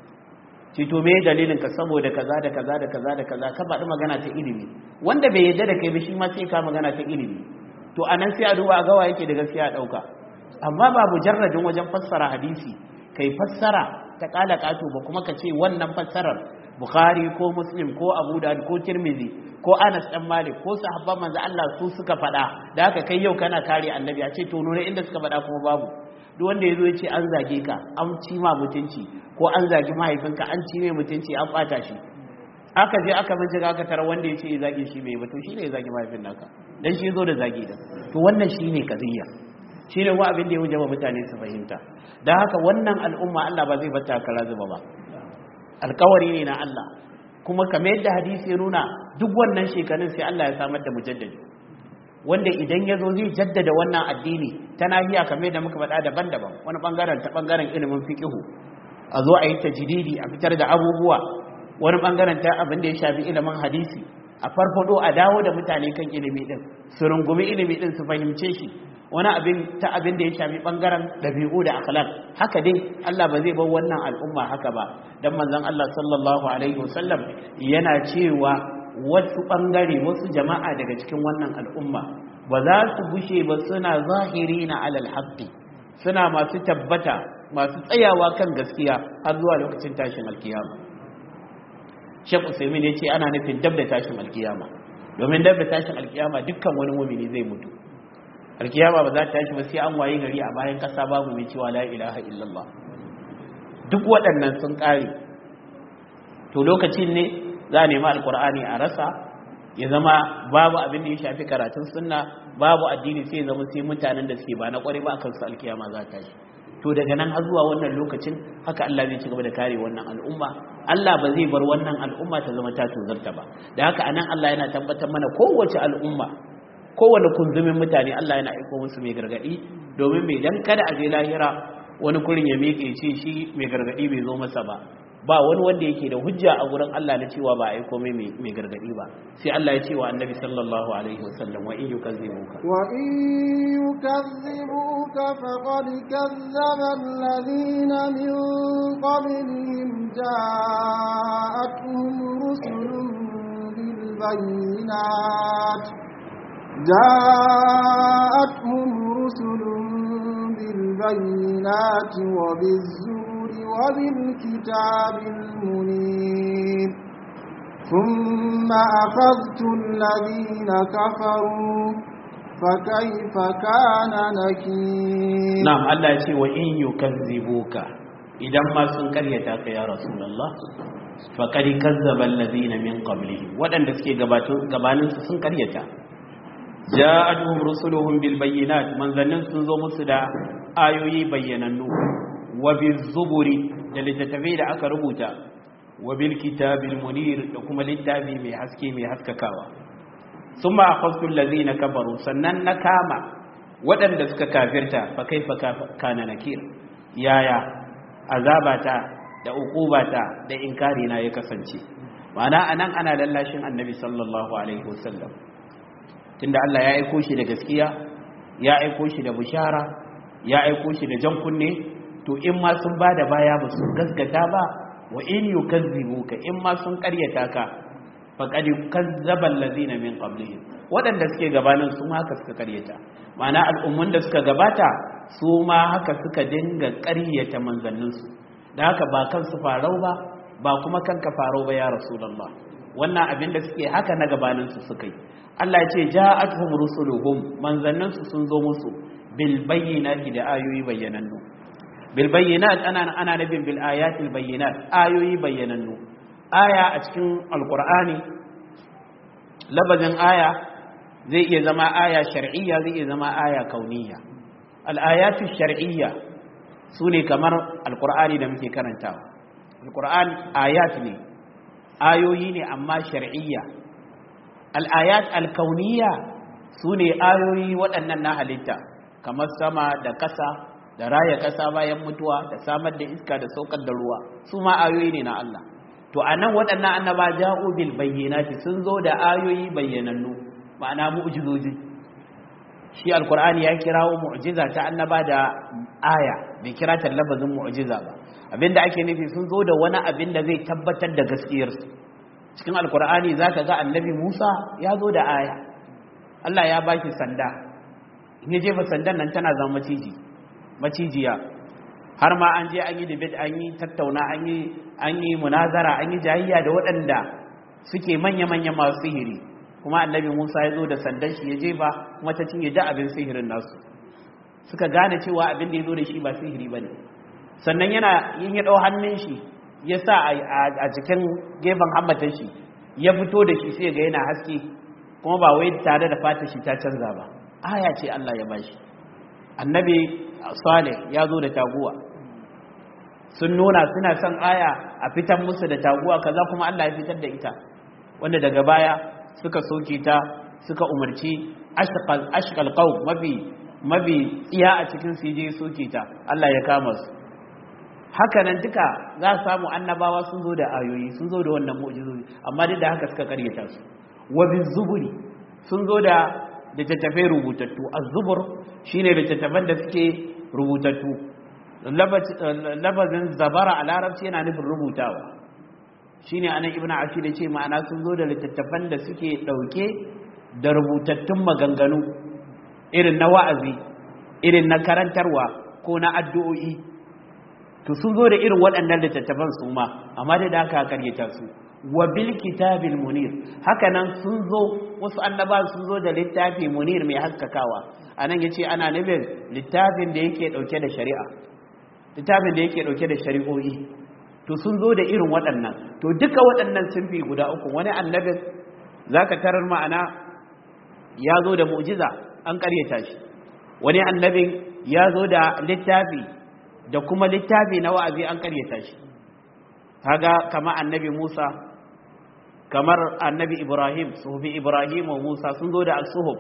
Speaker 1: ce to me dalilin ka saboda kaza da kaza da kaza da kaza ka faɗi magana ta ilimi wanda bai yarda da kai ba shi ma sai ka magana ta ilimi to anan sai a duba a gawa yake da gaskiya a dauka amma ba mujarradin wajen fassara hadisi kai fassara ta kala kato ba kuma ka ce wannan fassarar Bukhari ko Muslim ko Abu Dawud ko Tirmidhi ko Anas dan Malik ko sahabban manzo Allah su suka faɗa da haka kai yau kana kare annabi a ce to nuna inda suka faɗa kuma babu duk wanda yazo ya ce an zage ka an ci ma mutunci ko an zagi mahaifinka an ci mai mutunci an bata shi aka je aka bincika aka tara wanda ya ce ya zage shi bai ba to shi ne ya zage mahaifin naka dan shi zo da zage da to wannan shine kadiyya shine wa abin da ya wajaba mutane su fahimta dan haka wannan al'umma Allah ba zai bata kara zuba ba alƙawari ne na Allah kuma kamar yadda hadisi ya nuna duk wannan shekarun sai Allah ya samar da mujaddadi wanda idan ya zo zai jaddada wannan addini ta nahiya kamar yadda muka faɗa daban-daban wani bangaren ta bangaren ilimin fiqihu a zo a yi tajdidi a fitar da abubuwa wani bangaren ta abin da ya shafi ilimin hadisi a farfado a dawo da mutane kan ilimi din su rungumi ilimi din su fahimce shi wani abin da ya shafi bangaren dabi'u da akhlaq haka dai Allah ba zai bar wannan al'umma haka ba dan manzon Allah sallallahu alaihi wasallam yana cewa wasu bangare wasu jama'a daga cikin wannan al'umma ba za su bushe ba suna zahirina alal haqqi suna masu tabbata masu tsayawa kan gaskiya har zuwa lokacin tashin alkiyama Sheikh Usaimin ya ce ana nufin dab da tashin alkiyama domin dab da tashin alkiyama dukkan wani mu'mini zai mutu alkiyama ba za ta tashi ba sai an waye gari a bayan kasa babu mai cewa la ilaha illallah duk waɗannan sun ƙare to lokacin ne za a nemi alkur'ani a rasa ya zama babu abin da ya shafi karatun sunna babu addini sai ya zama sai mutanen da suke ba na ƙware ba akan su alkiyama za ta tashi to daga nan har zuwa wannan lokacin haka Allah zai ci gaba da kare wannan al'umma Allah ba zai bar wannan al'umma ta zama ta tozarta ba da haka anan Allah yana tabbatar mana kowace al'umma kowane kunzumin mutane Allah yana aiko musu mai gargadi domin mai dan kada a je lahira wani kurin ya miƙe ce shi mai gargadi bai zo masa ba wani wanda yake da hujja a gurin Allah na cewa ba aiko mai gargadi ba sai Allah ya ce wa annabi sallallahu alaihi wasallam wa in yukazzibuka
Speaker 2: faqad kazzaba alladhina min qablihim ja'atuhum rusulun bil bayyinat وبالزبر وبالكتاب المنير ثم أخذت الذين كفروا فكيف كان نكير.
Speaker 1: نعم الله يقول وإن يكذبوك إذا ما سنكريتك يا رسول الله فقد كذب الذين من قبلهم وأن تسكي قبانين سنكريتك جاءتهم رسلهم بالبينات من ظنن سنزو مسدا ayoyi bayyanannu wa bizuburi da littattafai da aka rubuta wa bil kitabil munir da kuma littafi mai haske mai haskakawa summa akhadtu allazina kafaru sannan na kama waɗanda suka kafirta fa kaifa kana nakir yaya azabata da uqubata da inkari na ya kasance ma'ana anan ana lallashin annabi sallallahu alaihi wasallam tunda Allah ya aiko shi da gaskiya ya aiko shi da bushara ya aiko shi da jan kunne to in ma sun bada baya ba su gaskata ba wa in yukazzibuka in ma sun karyata ka faqad kazzaba allazina min qablihim wadanda suke gabanin su ma haka suka karyata ma'ana al'ummun da suka gabata su ma haka suka dinga karyata manzannin su da haka ba kansu farau ba kuma kanka farau ba ya rasulullah wannan abin da suke haka na gabanin su suka yi Allah ya ce ja'atuhum rusuluhum manzannin su sun zo musu bil bayyinati da ayoyi bayyanannu bil bayyinat ana nabin bil ayatil bayyinat ayoyi bayyanannu aya a cikin alqur'ani labazin aya zai iya zama aya shar'iyya zai iya zama aya kauniyya al ayatu shar'iyya sune kamar alqur'ani da muke karantawa alqur'an ayat ne ayoyi ne amma shar'iyya al ayat al kauniyya sune ayoyi waɗannan na halitta kamar sama da ƙasa da raya ƙasa bayan mutuwa da samar da iska da saukar da ruwa su ma ayoyi ne na Allah to anan waɗannan annaba ja'u bil bayyinati sun zo da ayoyi bayyanannu ma'ana mu'jizoji shi alqur'ani ya kirawo mu'jiza ta annaba da aya bai kira ta lafazin mu'jiza ba abinda ake nufi sun zo da wani abin da zai tabbatar da gaskiyar su cikin alqur'ani zaka ga annabi Musa ya zo da aya Allah ya baki sanda in ya jefa sandan nan tana zama macijiya har ma an je an yi debate an yi tattauna an yi munazara an yi jayayya da waɗanda suke manya-manya masu sihiri kuma annabi Musa ya zo da sandan shi ya jefa kuma ta cinye da abin sihirin nasu suka gane cewa abin da ya zo da shi ba sihiri ba ne sannan yana yin ya ɗau hannun shi ya sa a cikin gefen hammatar shi ya fito da shi sai ga yana haske kuma ba wai tare da fata shi ta canza ba aya ce Allah ya bashi annabi Salih ya zo da taguwa sun nuna suna son aya a fitar musu da taguwa kaza kuma Allah ya fitar da ita wanda daga baya suka soke ta suka umarci ashqal qaum mabi tsiya a cikin su je soke ta Allah ya kama su haka nan duka za su samu annabawa sun zo da ayoyi sun zo da wannan mu'jizozi amma duk da haka suka karyata su wa bizuburi sun zo da littattafai rubutattu az-zubur shine littattafan da suke rubutattu labazin zabara a larabci yana nufin rubutawa shine anan ibnu ashir ya ce ma'ana sun zo da littattafan da suke dauke da rubutattun maganganu irin na wa'azi irin na karantarwa ko na addu'o'i to sun zo da irin waɗannan littattafan su ma amma da haka karyata su wa bil kitabil munir haka nan sun zo wasu annaba sun zo da littafi munir mai haskakawa anan yace ana nufin littafin da yake dauke da shari'a littafin da yake dauke da shari'o'i to sun zo da irin waɗannan to duka waɗannan sun fi guda uku wani annabin zaka tarar ma'ana ya zo da mu'jiza an karyata shi wani annabin ya zo da littafi da kuma littafi na wa'azi an karyata shi kaga kama annabi Musa kamar annabi Ibrahim suhufi Ibrahim wa Musa sun zo da al-suhuf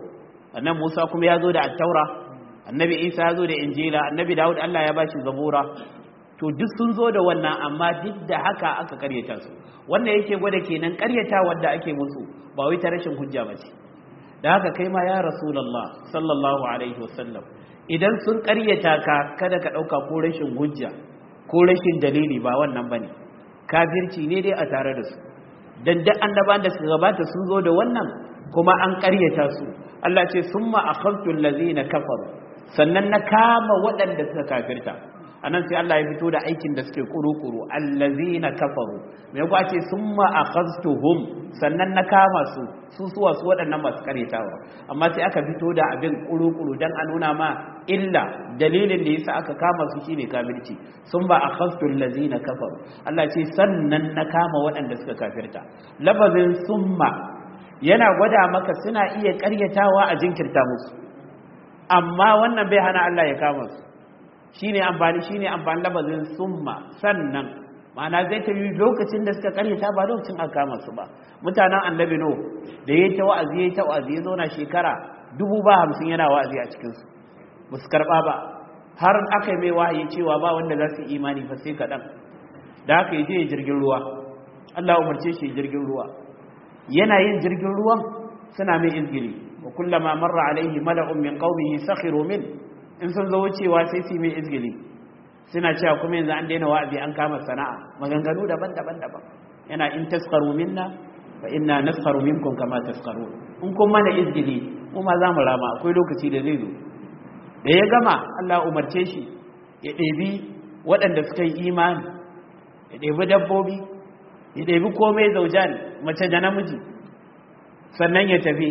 Speaker 1: annabi Musa kuma ya zo da at-taura, annabi Isa ya zo da injila, annabi Dawud Allah ya bashi zabura. To duk sun zo da wannan, amma duk da haka aka karyata su. Wannan yake gwada kenan karyata wanda ake musu ba wai ta rashin hujja bace. Da haka kai ma ya Rasulullah sallallahu alaihi wasallam, idan sun karyata ka kada ka dauka ko rashin hujja ko rashin dalili, ba wannan bane. Kafirci ne dai a tare da su. Dan duk annabawan da suka gabata sun zo da wannan kuma an karyata su. Allah ce summa akhadtu allazina kafaru, sannan na kama waɗanda suka kafirta. Anan sai Allah ya fito da aikin da suke kuru-kuru, allazina kafaru. Me ku ce summa akhadtuhum, sannan na kama su suwa su waɗannan masu karyatawa. Amma sai aka fito da abin kuru-kuru dan a nuna ma illa, dalilin da yasa aka kama su shine kafirci. Summa akhadtu allazina kafaru. Allah ce sannan na kama waɗanda suka kafirta. Lafazin summa yana gwada maka suna iya karyatawa a jinkirta musu, amma wannan bai hana Allah ya kama su. shine amfani labazin summa, sannan ma'ana zai ta yi lokacin da suka karyata ba lokacin aka kama su ba. Mutanen annabi no da yayi ta wa'azi ya zauna shekara 50 yana wa'azi a cikin su ba su karba ba, har aka yi mai wahayi cewa ba wanda za su imani fa sai kadan. Da haka yaje jirgin ruwa, Allah umarce shi jirgin ruwa, yana yin jirgin ruwan suna mai izgili. Wa kullama marra alaihi mala'un min qaumihi sakhiru min, in sun zo wucewa sai su mai izgili, suna cewa kuma yanzu an daina wa'azi an kama sana'a, maganganu daban-daban. Yana in taskaru minna fa inna naskaru minkum kama taskaru. In kun mana izgili mu ma za mu rama, akwai lokaci da zai zo. Da ya gama Allah umarce shi ya ɗebi waɗanda suka yi imani, ya ɗebi dabbobi, ya ɗebi komai zaujan, mace da namiji, sannan ya tafi.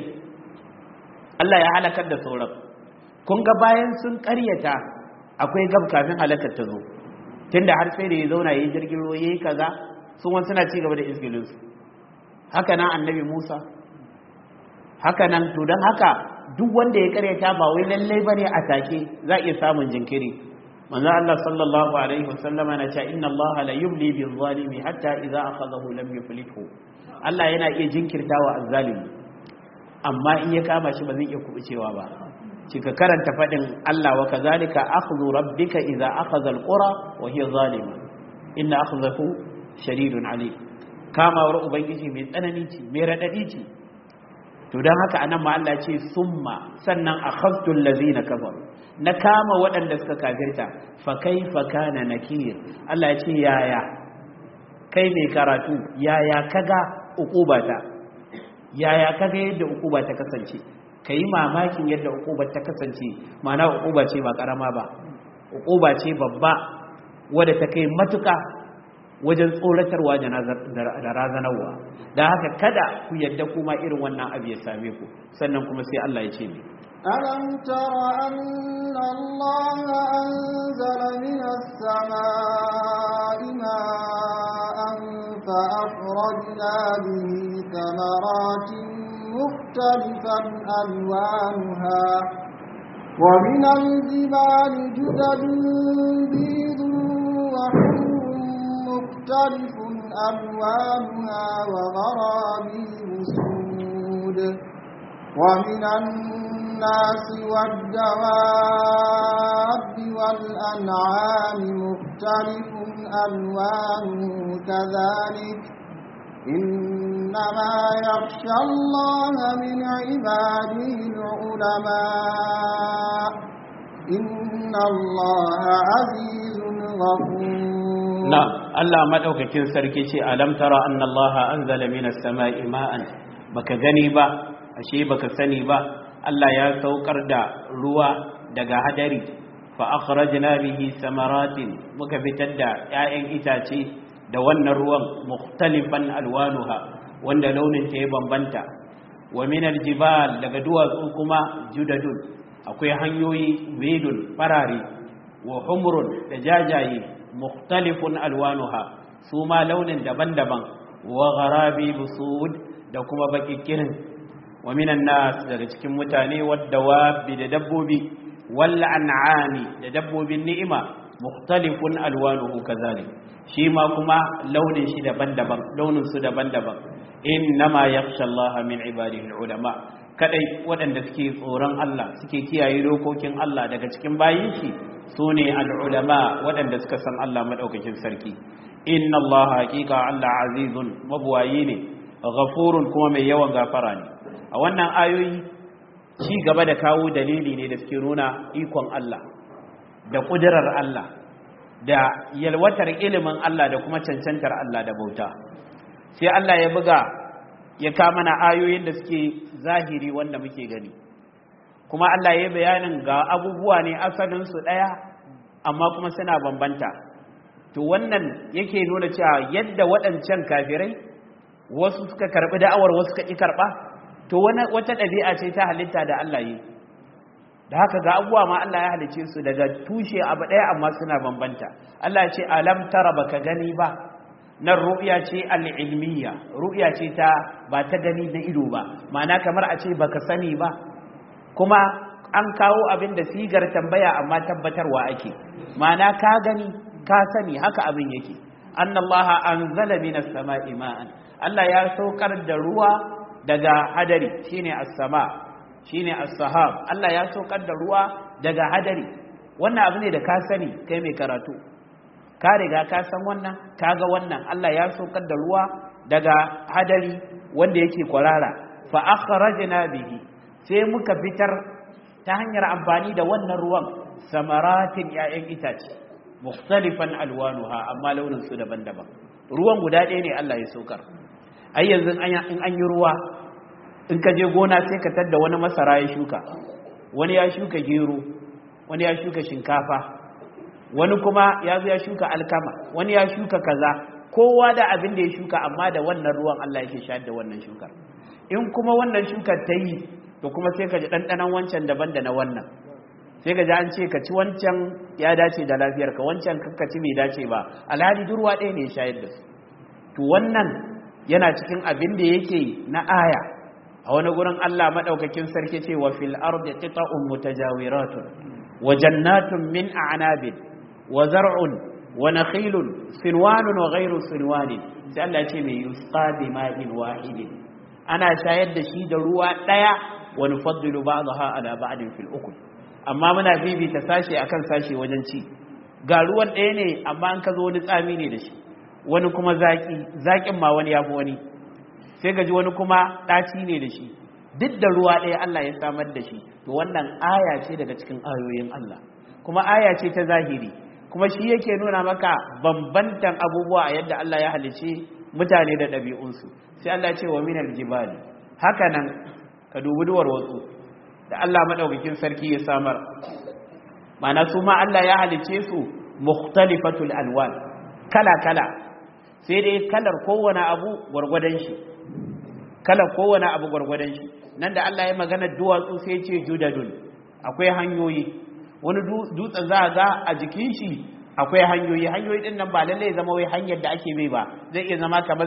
Speaker 1: Allah ya halakar da sauran. Kun ga bayan sun karyata akwai gab kafin halakar ta zo, tunda har sai da ya zauna yayi jirgin ruwa yayi kaza, sun wani suna ci gaba da izgilin su. Haka nan annabi Musa, haka nan to dan haka duk wanda ya karyata ba wai lalle bane a take, za iya samun jinkiri. Manzo Allah sallallahu alaihi wasallama na ce inna Allah la yumli bil zalimi hatta idza akhadahu lam yuflithu. Allah yana iya jinkirtawa azzalimi, amma in ya kama shi ba zai iya kubucewa ba. Cika karanta fadin Allah, wa kazalika akhdhu rabbika idza akhadha alqura wa hiya zalima inna akhdahu shadidun alim. Kamawar ubangiji mai tsanani ce, mai radadi ce. To dan haka anan ma Allah ce summa, sannan akhadtu allazina kafaru, na kama waɗanda suka kafirta. Fa kaifa kana nakir, Allah ya ce yaya kai mai karatu, yaya kaga uqubata, yaya kaga yadda uquba ta kasance. Ka yi mamakin yadda uqubar ta kasance, mana uquba ce ba karama ba, uquba ce babba wadda ta kai matuka wajen tsoratarwa da razanarwa. Da haka kada ku yadda kuma irin wannan abu ya same ku. Sannan kuma sai Allah ya ce ne,
Speaker 2: ألم تر أن الله أنزل من السماء ماء فأخرجنا به ثمرات مختلفا ألوانها ومن الجبال جدد بيض وحمر مختلف ألوانها وغرابيب سود ومن الناس والدواب والأنعام مختلف ألوانه كذلك إنما يخشى الله من عباده العلماء إن الله عزيز غفور.
Speaker 1: نعم الله مدوكاكين سركي شيء ألم ترى أن الله أنزل من السماء ماء baka gani ba, ashe baka sani ba, Allah ya saukar da ruwa daga hadari. Fa akhrajna bihi samaratin, muka fitar da 'ya'yan itace da wannan ruwan, mukhtalifan alwanuha, wanda launin ta ya bambanta. Wa min aljibal, daga duwatsu kuma judadun, akwai hanyoyi bidun farare, wa humrun da jajaye, mukhtalifun alwanuha, su ma launin daban-daban. Wa gharabi busud, da kuma bakikirin. Wa minan nas, daga cikin mutane, wadda wabi da dabbobi, wal an'ami da dabbobin ni'ima, mukhtalifun alwanuhu kazalik, shi ma kuma launin shi daban-daban, launin su daban-daban. Innama yakhsha Allah min ibadihi ulama, kadai waɗanda suke tsoron Allah suke kiyaye dokokin Allah daga cikin bayin shi sune al-ulama waɗanda suka san Allah madaukakin sarki. Inna Allah haqiqa Allah azizun mabwayi ne, ghafurun kuma mai yawan gafara ne. A wannan ayoyi ci gaba da kawo dalili ne da suke nuna ikon Allah da kudirar Allah da yalwatar ilimin Allah da kuma cancantar Allah da bauta. Sai Allah ya buga ya ka mana ayoyin da suke zahiri wanda muke gani, kuma Allah ya bayanin ga abubuwa ne asalin su daya amma kuma suna bambanta. To wannan yake nuna cewa yadda waɗancan kafirai wasu suka karbi da'awar wasu suka ki karba, to wata ɗabi'a ce ta halitta da Allah yi. Da haka ga abubuwa ma Allah ya halice su daga tushe abu ɗaya amma suna bambanta. Allah ya ce alam tara baka gani ba, nan ru'ya ce al-ilmiya, ru'ya ce ta ba ta gani na ido ba, ma'ana kamar a ce baka sani ba, kuma an kawo abin da sigar tambaya amma tabbatarwa ake, ma'ana ka gani ka sani haka abin yake. Annallaha anzala minas sama'i ma'an, Allah ya saukar da ruwa daga hadari, shine as-sama, shine as-sahab. Allah ya saukar da ruwa daga hadari. Wannan abu ne da ka sani kai mai karatu, ka riga ka san wannan, kaga wannan. Allah ya saukar da ruwa daga hadari wanda yake kwarara, fa akhrajna bihi, sai muka fitar ta hanyar amfani da wannan ruwan samaratin ya'yan itace mukhtalifan alwanuha, amma launin su daban-daban. Ruwan guda ɗaya ne Allah ya saukar. Ai yanzu in an yi ruwa, in ka je gona sai ka tadda wani masara ya shuka, wani ya shuka gero, wani ya shuka shinkafa, wani kuma ya zo ya shuka alkama, wani ya shuka kaza, kowa da abin da ya shuka, amma da wannan ruwan Allah yake shayar da wannan shukar. In kuma wannan shukar ta yi, to kuma sai ka ji ɗanɗanon wancan daban da na wannan, sai ka ji an ce ka ci wancan ya dace da lafiyarka, wancan ka ci bai dace ba, alhali durwa ɗaya ne ya shayar da su. To wannan yana cikin abin da yake na aya. A wani gurin Allah madaukakin sarki ce wa fil ardi qita'un mutajawiratun wa jannatun min a'nabin wa zar'un wa nakhilun sinwanun wa ghayru sinwanin, sai Allah ce mai yusqa bi ma'in wahidin, ana shayar da shi da ruwa daya, wa nufaddilu ba'daha ala ba'din fil ukul, amma muna bibita sashi akan sashi wajen ci. Ga ruwan daya ne amma an ka zo wani tsami ne da shi, wani kuma zaƙin ma wani yafi wani, sai gaji wani kuma ɗaci ne da shi, duk da ruwa ɗaya Allah ya samar da shi. To wannan aya ce daga cikin ayoyin Allah, kuma aya ce ta zahiri, kuma shi yake nuna maka bambantan abubuwa a yadda Allah ya halice mutane da ɗabi'unsu. Sai Allah ce wa minal jibali, haka nan ka dubi duwar wasu da Allah maɗaukakin sarki ya samar, ma'ana su ma Allah ya halice su mukhtalifatul alwan, kala-kala, sai dai kalar kowane abu gwargwadon shi, kalar kowane abu gwargwadon shi. Nan da Allah ya magana duwatsu sai ce judadun, akwai hanyoyi, wani dutsen za a ga a jikin shi akwai hanyoyi din nan ba lalle zama wai hanyar da ake mai ba, zai iya zama kamar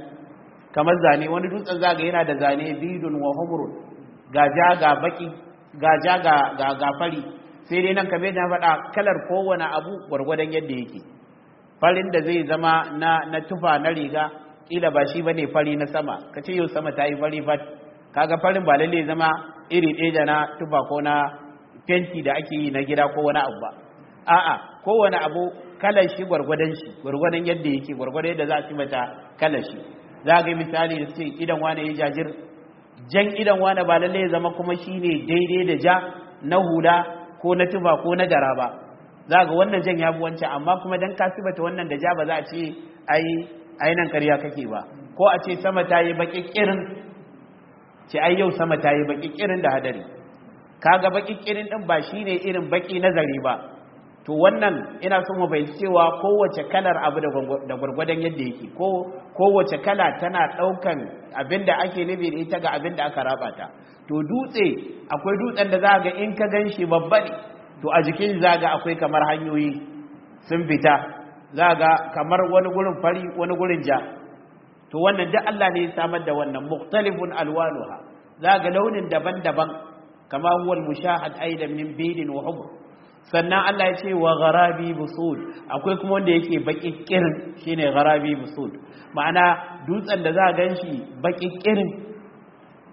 Speaker 1: zane, wani dutsen za ga yana da zane bidun wa humrun, ga ja ga baki, ga ja ga fari, sai dai nan kamar na faɗa kalar kowane abu gwargwadon yadda yake. Farin da zai zama na tufa na riga, kila ba shi bane fari na sama, kace yau sama ta yi fari fat, kaga farin ba lalle zama iri ɗaya da na tufa ko na fenti da ake yi na gida ko wani abu ba. A'a, kowane abu kalar shi gwargwadon yadda yake, gwargwadon yadda za a mata kalar shi. Za ga misali da sai idan wani ya jajir, jan idan wani ba lalle zama kuma shine daidai da ja na hula ko na tufa ko na dara ba. Za ga wannan jan ya bi wancan, amma kuma dan ka sibata wannan da ja ba za a ce ai nan ƙarya kake ba, ko a ce sama ta yi baki kirin, ce ai yau sama ta yi baki kirin da hadari, kaga baki kirin din ba shine irin baki nazari ba. To wannan ina son mu bayyana cewa kowace kalar abu da gwargwadon yadda yake, kowace kala tana daukan abinda ake nufi da ita ga abinda aka raba ta. To dutse, akwai dutsen da za ga in ka ganshi babba ne, to a jikin zaga akwai kamar hanyoyi sun fita, zaga kamar wani gurin fari wani gurin ja. To wannan duk Allah ne ya samar da wannan mukhtalifun alwanuha, zaga launin daban-daban, kama huwal mushahad aidan min bidin wa hubr. Sannan Allah ya ce wa gharabi busud, akwai kuma wanda yake baki kirin, shine gharabi busud, ma'ana dutsen da za a ganshi baki kirin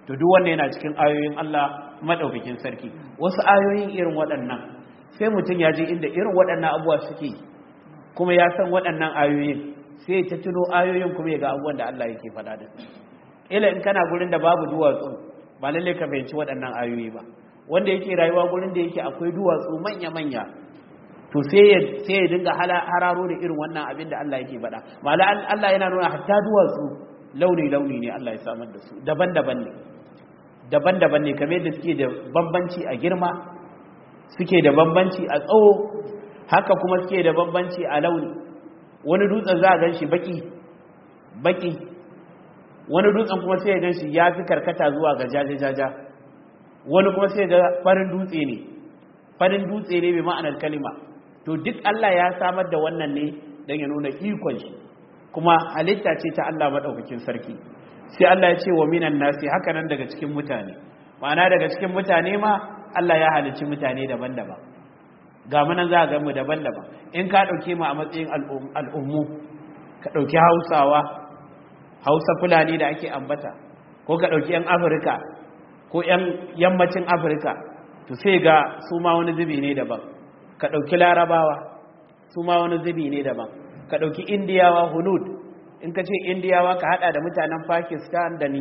Speaker 1: to duk wannan yana cikin ayoyin Allah madaukakin sarki. Wasu ayoyin irin waɗannan sai mutum ya je inda irin waɗannan abubuwa suke kuma ya san waɗannan ayoyin sai ta tuno ayoyin kuma ya ga abubuwan da Allah yake faɗa da su. Ila in kana gurin da babu duwatsu ba lalle ka fahimci waɗannan ayoyi ba, wanda yake rayuwa gurin da yake akwai duwatsu manya-manya to sai ya dinga hararo da irin wannan abin da Allah yake faɗa. Mala Allah yana nuna hatta duwatsu launi-launi ne Allah ya samar da su, daban-daban ne kamar yadda suke da bambanci a girma, suke da bambanci a tsawo, haka kuma suke da bambanci a launi. Wani dutsen za a gan shi baki, wani dutsen kuma sai ya gan shi ya fi karkata zuwa ga jaja-jaja, wani kuma sai ga farin dutse ne mai ma'anar kalima. To duk Allah ya samar da wannan ne don ya nuna ikon shi, kuma halitta ce ta Allah maɗaukakin sarki. Sai Allah ya ce wa minan nasi, haka nan daga cikin mutane, ma'ana daga cikin mutane ma Allah ya halicci mutane daban-daban. Ga munan za a ga mu daban-daban. In ka ɗauke mu a matsayin al'ummu, ka ɗauki Hausa Fulani da ake ambata, ko ka ɗauki 'yan Afirka ko 'yan yammacin Afirka, to sai ga su ma wani zubi ne daban. Ka ɗauki Larabawa, su ma wani zubi ne daban. Ka ɗauki Indiyawa, Hunud, in ka ce Indiyawa ka haɗa da mutanen Pakistan da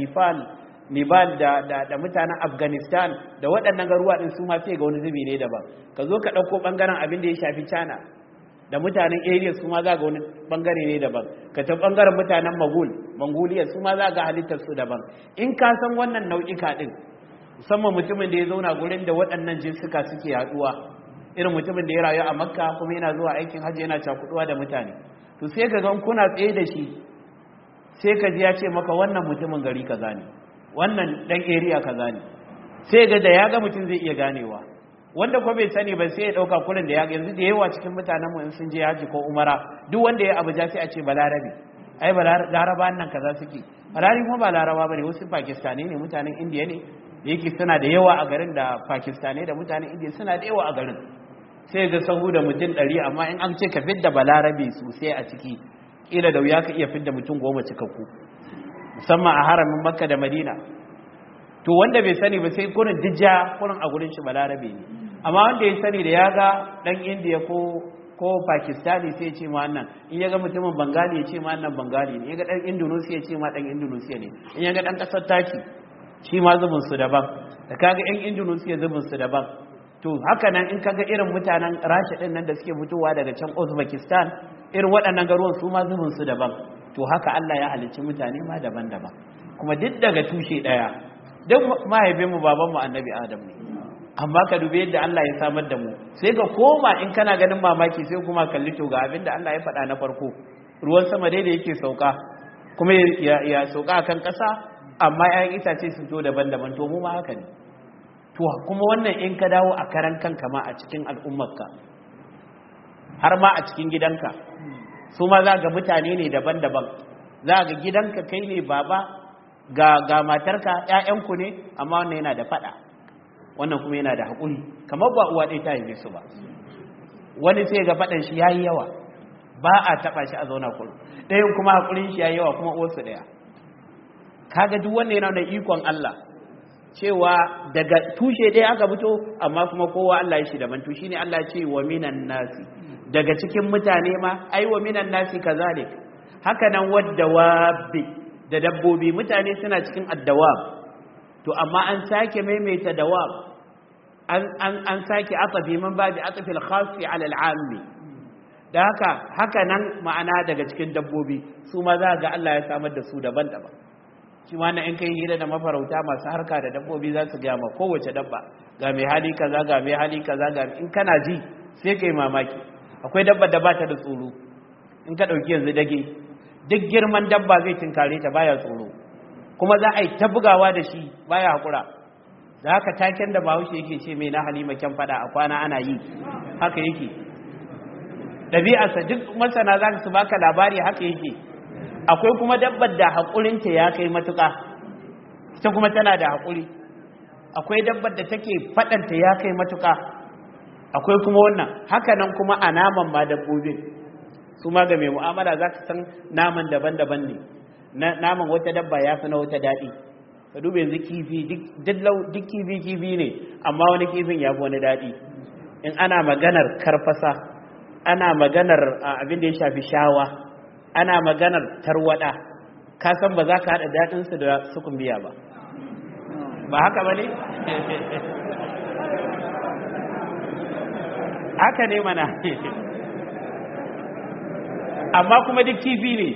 Speaker 1: Nepal da mutanen Afghanistan da waɗannan garuwa ɗin su ma sai ga wani zubi ne daban. Ka zo ka ɗauko ɓangaren abin da ya shafi China da mutanen area su ma za ga wani ɓangare ne daban. Ka ta ɓangaren mutanen Mongolia su ma za ga halittar su daban. In ka san wannan nau'ika ɗin, musamman mutumin da ya zauna gurin da waɗannan jinsuka suke haɗuwa, irin mutumin da ya rayu a Makka kuma yana zuwa aikin hajji yana cakuɗuwa da mutane, to sai ka ga kuna tsaye da shi sai ka ji ya ce maka wannan mutumin gari kaza ne, wannan dan area kaza ne. Sai ga da ya ga mutum zai iya ganewa, wanda ko bai sani ba sai ya dauka kullun da ya ga. Yanzu da yawa cikin mutanen mu in sun je haji ko umara, duk wanda ya Abuja sai a ce balarabi, ai laraba nan kaza suke. Balarabi kuma ba laraba bane, wasu Pakistani ne, mutanen India ne, da yake suna da yawa a garin, da Pakistani da mutanen India suna da yawa a garin. Sai ga sahu da mutum 100, amma in an ce ka fidda balarabi sosai a ciki, kila da wuya ka iya fidda mutum 10 cikakku, musamman a haramin Makka da Madina. To wanda bai sani ba sai kurin dijja kurin a gurin shi balarabe ne, amma wanda ya sani da ya ga dan India ko Pakistani sai ya ce ma wannan, in ya ga mutumin Bengali ya ce ma wannan Bengali ne, in ya ga dan Indonesia ya ce ma dan Indonesia ne, in ya ga dan kasar Taki shi ma zubin su daban, da kaga yan Indonesia zubin su daban. To haka nan in kaga irin mutanen Rasha din nan da suke fitowa daga can Uzbekistan, irin waɗannan garuwan su ma zubin su daban. To haka Allah ya halicci mutane ma daban-daban, kuma duk daga tushe daya. Duk mahaifinmu babanmu annabi Adam ne, amma ka dube yadda Allah ya samar da mu. Sai ka koma in kana ganin mamaki sai kuma kalli to ga abinda Allah ya faɗa na farko, ruwan sama dai da yake sauka kuma ya sauka kan ƙasa, amma 'ya'yan itace sun to daban-daban. To mu ma haka ne. To kuma wannan in ka dawo a karan kanka ma a cikin al'ummarka, har ma a cikin gidanka, su ma za ga mutane ne daban-daban. Za ga gidanka kai ne baba, ga matarka, ƴaƴanku ne, amma wannan yana da fada, wannan kuma yana da haƙuri, kamar ba uwa ɗaya ta haife su ba. Wani sai ga fadan shi yayi yawa, ba a taba shi a zauna kullu, ɗayan kuma haƙurin shi yayi yawa, kuma uwarsu ɗaya. Kaga duk wannan yana da ikon Allah, cewa daga tushe ɗaya aka fito, amma kuma kowa Allah ya shi daban. To shine Allah ya ce wa minan nasi, daga cikin mutane ma, ai wa minan nasi kazalik, haka nan wadda wabi da dabbobi. Mutane suna cikin addawab, to amma an sake maimaita dawab, an sake atafi man babi atafil khasi ala al'ammi. Da haka nan ma'ana daga cikin dabbobi su ma za ga Allah ya samar da su daban-daban. Shi ma in kai hira da mafarauta masu harka da dabbobi za su gaya ma kowace dabba ga mai hali kaza, ga mai hali kaza, ga in kana ji sai kai mamaki. Akwai dabba da ba ta da tsoro, in ka ɗauki yanzu dage, duk girman dabba zai tinkare ta baya tsoro, kuma za a yi ta bugawa da shi baya haƙura. Da haka taken da Bahaushe yake ce mai na Halima kyan fada a kwana ana yi, haka yake ɗabi'arsa. Duk masana za su baka labari haka yake. Akwai kuma dabbar da haƙurinta ya kai matuƙa, ita kuma tana da haƙuri. Akwai dabbar da take faɗanta ya kai matuƙa, akwai kuma wannan. Haka nan kuma a naman ma dabbobin su ma ga mai mu'amala za ka san naman daban-daban ne. Naman wata dabba ya fi na wata daɗi, ka duba yanzu kifi duk kifi ne amma wani kifin ya fi wani daɗi. In ana maganar karfasa, ana maganar abin da ya shafi shawa, ana maganar tarwada, ka san ba za ka haɗa daɗinsu da sukumbiya ba haka ba ne? haka ne mana amma kuma duk kifi ne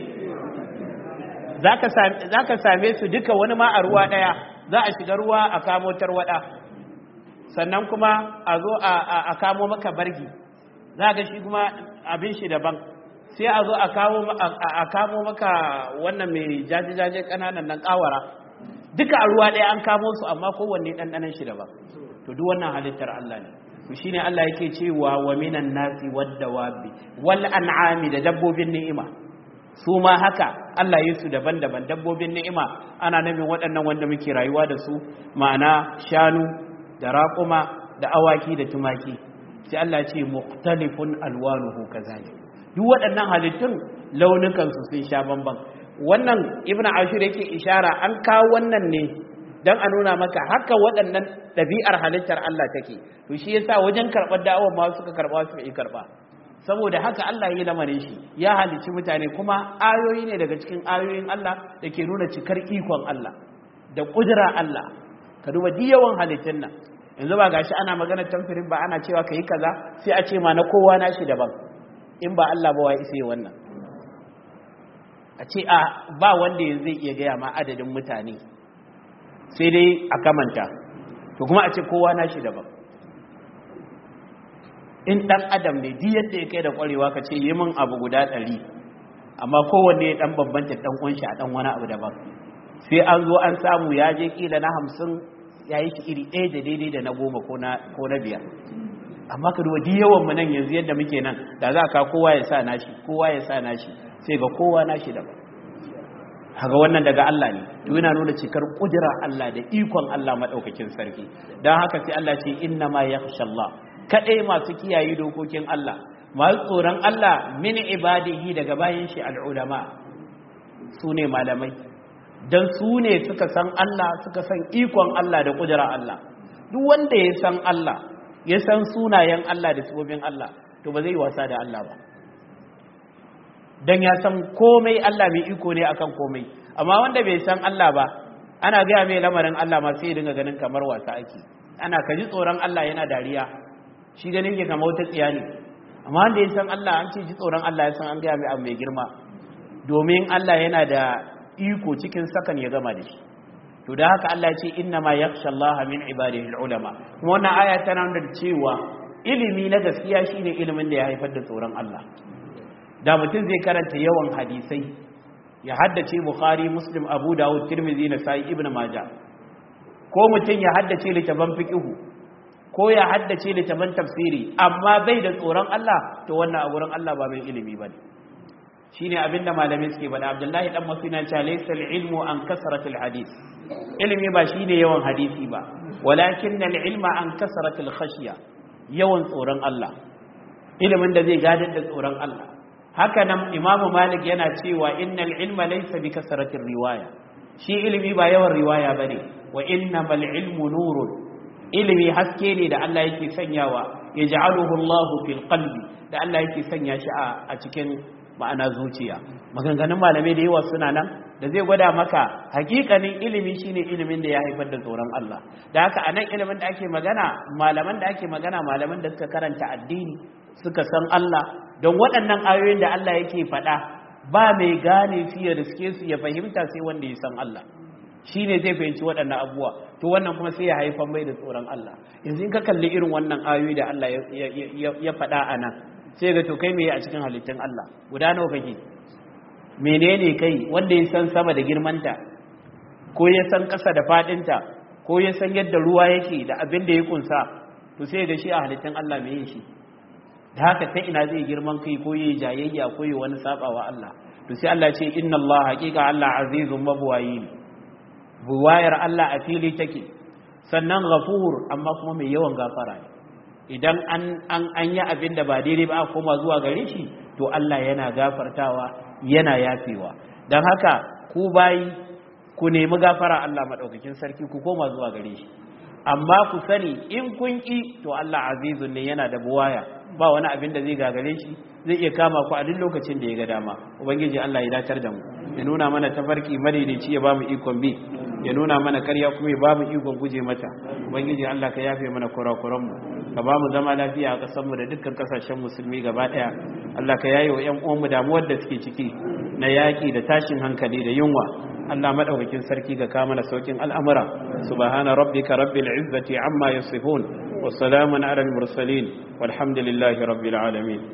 Speaker 1: za ka same su duka, wani ma a ruwa ɗaya za a shiga ruwa a kamo tarwada, sannan kuma a zo a kamo maka bargi, za ga shi kuma abin shi daban, sai a zo a kamo maka wannan mai jaje-jaje ƙananan nan ƙawara, duka a ruwa ɗaya an kamo su amma kowanne ɗanɗanan shi daban. To duk wannan halittar Allah ne. To shine Allah yake cewa wa minan nasi wad-dawabi wal an'ami, da dabbobin ni'ima su ma haka Allah yi su daban-daban. Dabbobin ni'ima ana nufin waɗannan wanda muke rayuwa da su, ma'ana shanu da raƙuma da awaki da tumaki. Sai Allah ce mukhtalifun alwanuhu kazalik, duk waɗannan halittun launukan su sun sha bamban. Wannan Ibn Ashur yake ishara, an kawo wannan ne dan a nuna maka haka waɗannan ɗabi'ar halittar Allah take. To shi yasa wajen karɓar da'awar ma suka karɓa suka yi karɓa, saboda haka Allah ya yi lamarin shi, ya halicci mutane, kuma ayoyi ne daga cikin ayoyin Allah da ke nuna cikar ikon Allah da ƙudura Allah. Ka duba duk yawan halittun nan, yanzu ba gashi ana magana tamfirin ba, ana cewa ka yi kaza, sai a ce ma na kowa nashi daban. In ba Allah ba wa isa wannan, a ce ba wanda yanzu zai iya gaya ma adadin mutane, sai dai a kamanta, to kuma a ce kowa nashi daban. In ɗan adam ne duk yadda ya kai da ƙwarewa, ka ce yi min abu guda 100, amma kowanne ya ɗan bambanta ɗan ƙunshi a ɗan wani abu daban, sai an zo an samu ya je ƙila na 50 ya yi shi iri ɗaya da daidai da na 10 ko na 5. Amma ka duba duk yawan mu nan yanzu yadda muke nan, da za ka kowa ya sa nashi, sai ga kowa nashi daban. Haga wannan daga Allah ne, to yana nuna cikar kudura Allah da ikon Allah madaukakin sarki. Dan haka sai Allah ce inna ma yakhsha Allah, kadai masu kiyaye dokokin Allah, masu tsoron Allah min ibadihi daga bayin shi al-ulama, sune malamai, dan su ne suka san Allah, suka san ikon Allah da kudura Allah. Duk wanda ya san Allah, ya san sunayen Allah da sifofin Allah, to ba zai wasa da Allah ba, dan ya san komai Allah mai iko ne akan komai. Amma wanda bai san Allah ba, ana gaya mai lamarin Allah ma sai ya dinga ganin kamar wasa ake, ana kaji tsoron Allah yana dariya, shi ganin ke kamar wata tsiya ne. Amma wanda ya san Allah, an ce ji tsoron Allah, ya san an gaya mai abu mai girma, domin Allah yana da iko cikin sakan ya gama da shi. To da haka Allah ya ce inna ma yakhsha Allah min ibadihi ulama. Kuma wannan aya tana nuna cewa ilimi na gaskiya shine ilimin da ya haifar da tsoron Allah. Da mutum zai karanta yawan hadisai, ya haddace Bukhari, Muslim, Abu Dawud, Tirmidhi, Nasa'i, Ibn Majah, ko mutum ya haddace littafan fiqhu, ko ya haddace littafan tafsiri, amma bai da tsoron Allah, to wannan a gurin Allah ba mai ilimi bane. Shine abinda malamai suke faɗa. Abdullahi dan Mas'ud ya ce laysa al-ilmu an kasratil hadith, ilimi ba shine yawan hadisi ba, walakin al-ilma an kasratil khashya, yawan tsoron Allah, ilimin da zai gadar da tsoron Allah. Haka nan Imam Malik yana cewa innal ilma laysa bi kasratir riwaya, shi ilimi ba yawan riwaya bane, wa innamal ilmu nurun, ilimi haske ne da Allah yake sanyawa, yaj'aluhu Allahu fil qalbi, da Allah yake sanya shi a cikin ma'ana zuciya. Maganganun malamai da yawa suna nan da zai gwada maka hakikanin ilimi shine ilimin da ya haifar da tsoron Allah. Da haka anan ilimin da ake magana, malaman da ake magana, malaman da suka karanta addini, suka san Allah, don waɗannan ayoyin da Allah yake faɗa ba mai gane su ya riske su ya fahimta sai wanda ya san Allah, shi ne zai fahimci waɗannan abubuwa. To wannan kuma sai ya haifar mai da tsoron Allah. Yanzu in ka kalli irin wannan ayoyi da Allah ya faɗa a nan, sai ga to kai me a cikin halittun Allah guda nawa kake? Menene kai wanda ya san sama da girmanta, ko ya san ƙasa da faɗinta, ko ya san yadda ruwa yake da abin da ya kunsa, to sai ga shi a halittun Allah me yin shi? Da haka ta ina zai girman kai ko yi jayayya ko yi wani sabawa Allah? To sai Allah ce inna Allah, haqiqa Allah azizun mabwayi, buwayar Allah a fili take, sannan ghafur, amma kuma mai yawan gafara ne. Idan an yi abin da ba daidai ba a koma zuwa gare shi, to Allah yana gafartawa, yana yafewa. Don haka ku bayi ku nemi gafara Allah madaukakin sarki ku koma zuwa gare shi. Amma ku sani in kun ki to Allah azizun ne, yana da buwaya, ba wani abin da zai gagare shi, zai iya kama ku a duk lokacin da ya ga dama. Ubangiji Allah ya dacar da mu, ya nuna mana tafarki madaidaici, ya ba mu ikon bi, ya nuna mana ƙarya kuma ya ba mu ikon guje mata. Ubangiji Allah ka yafe mana kurakuran mu, ka ba mu zama lafiya a ƙasar mu da dukkan ƙasashen musulmi gaba ɗaya. Allah ka yaye wa ƴan uwan mu damuwar da suke ciki na yaƙi da tashin hankali da yunwa. Allah madaukakin sarki ga kama na saukin al'amura. Subhana rabbika rabbil izzati amma yasifun wa salamun ala al mursalin walhamdulillahi rabbil alamin.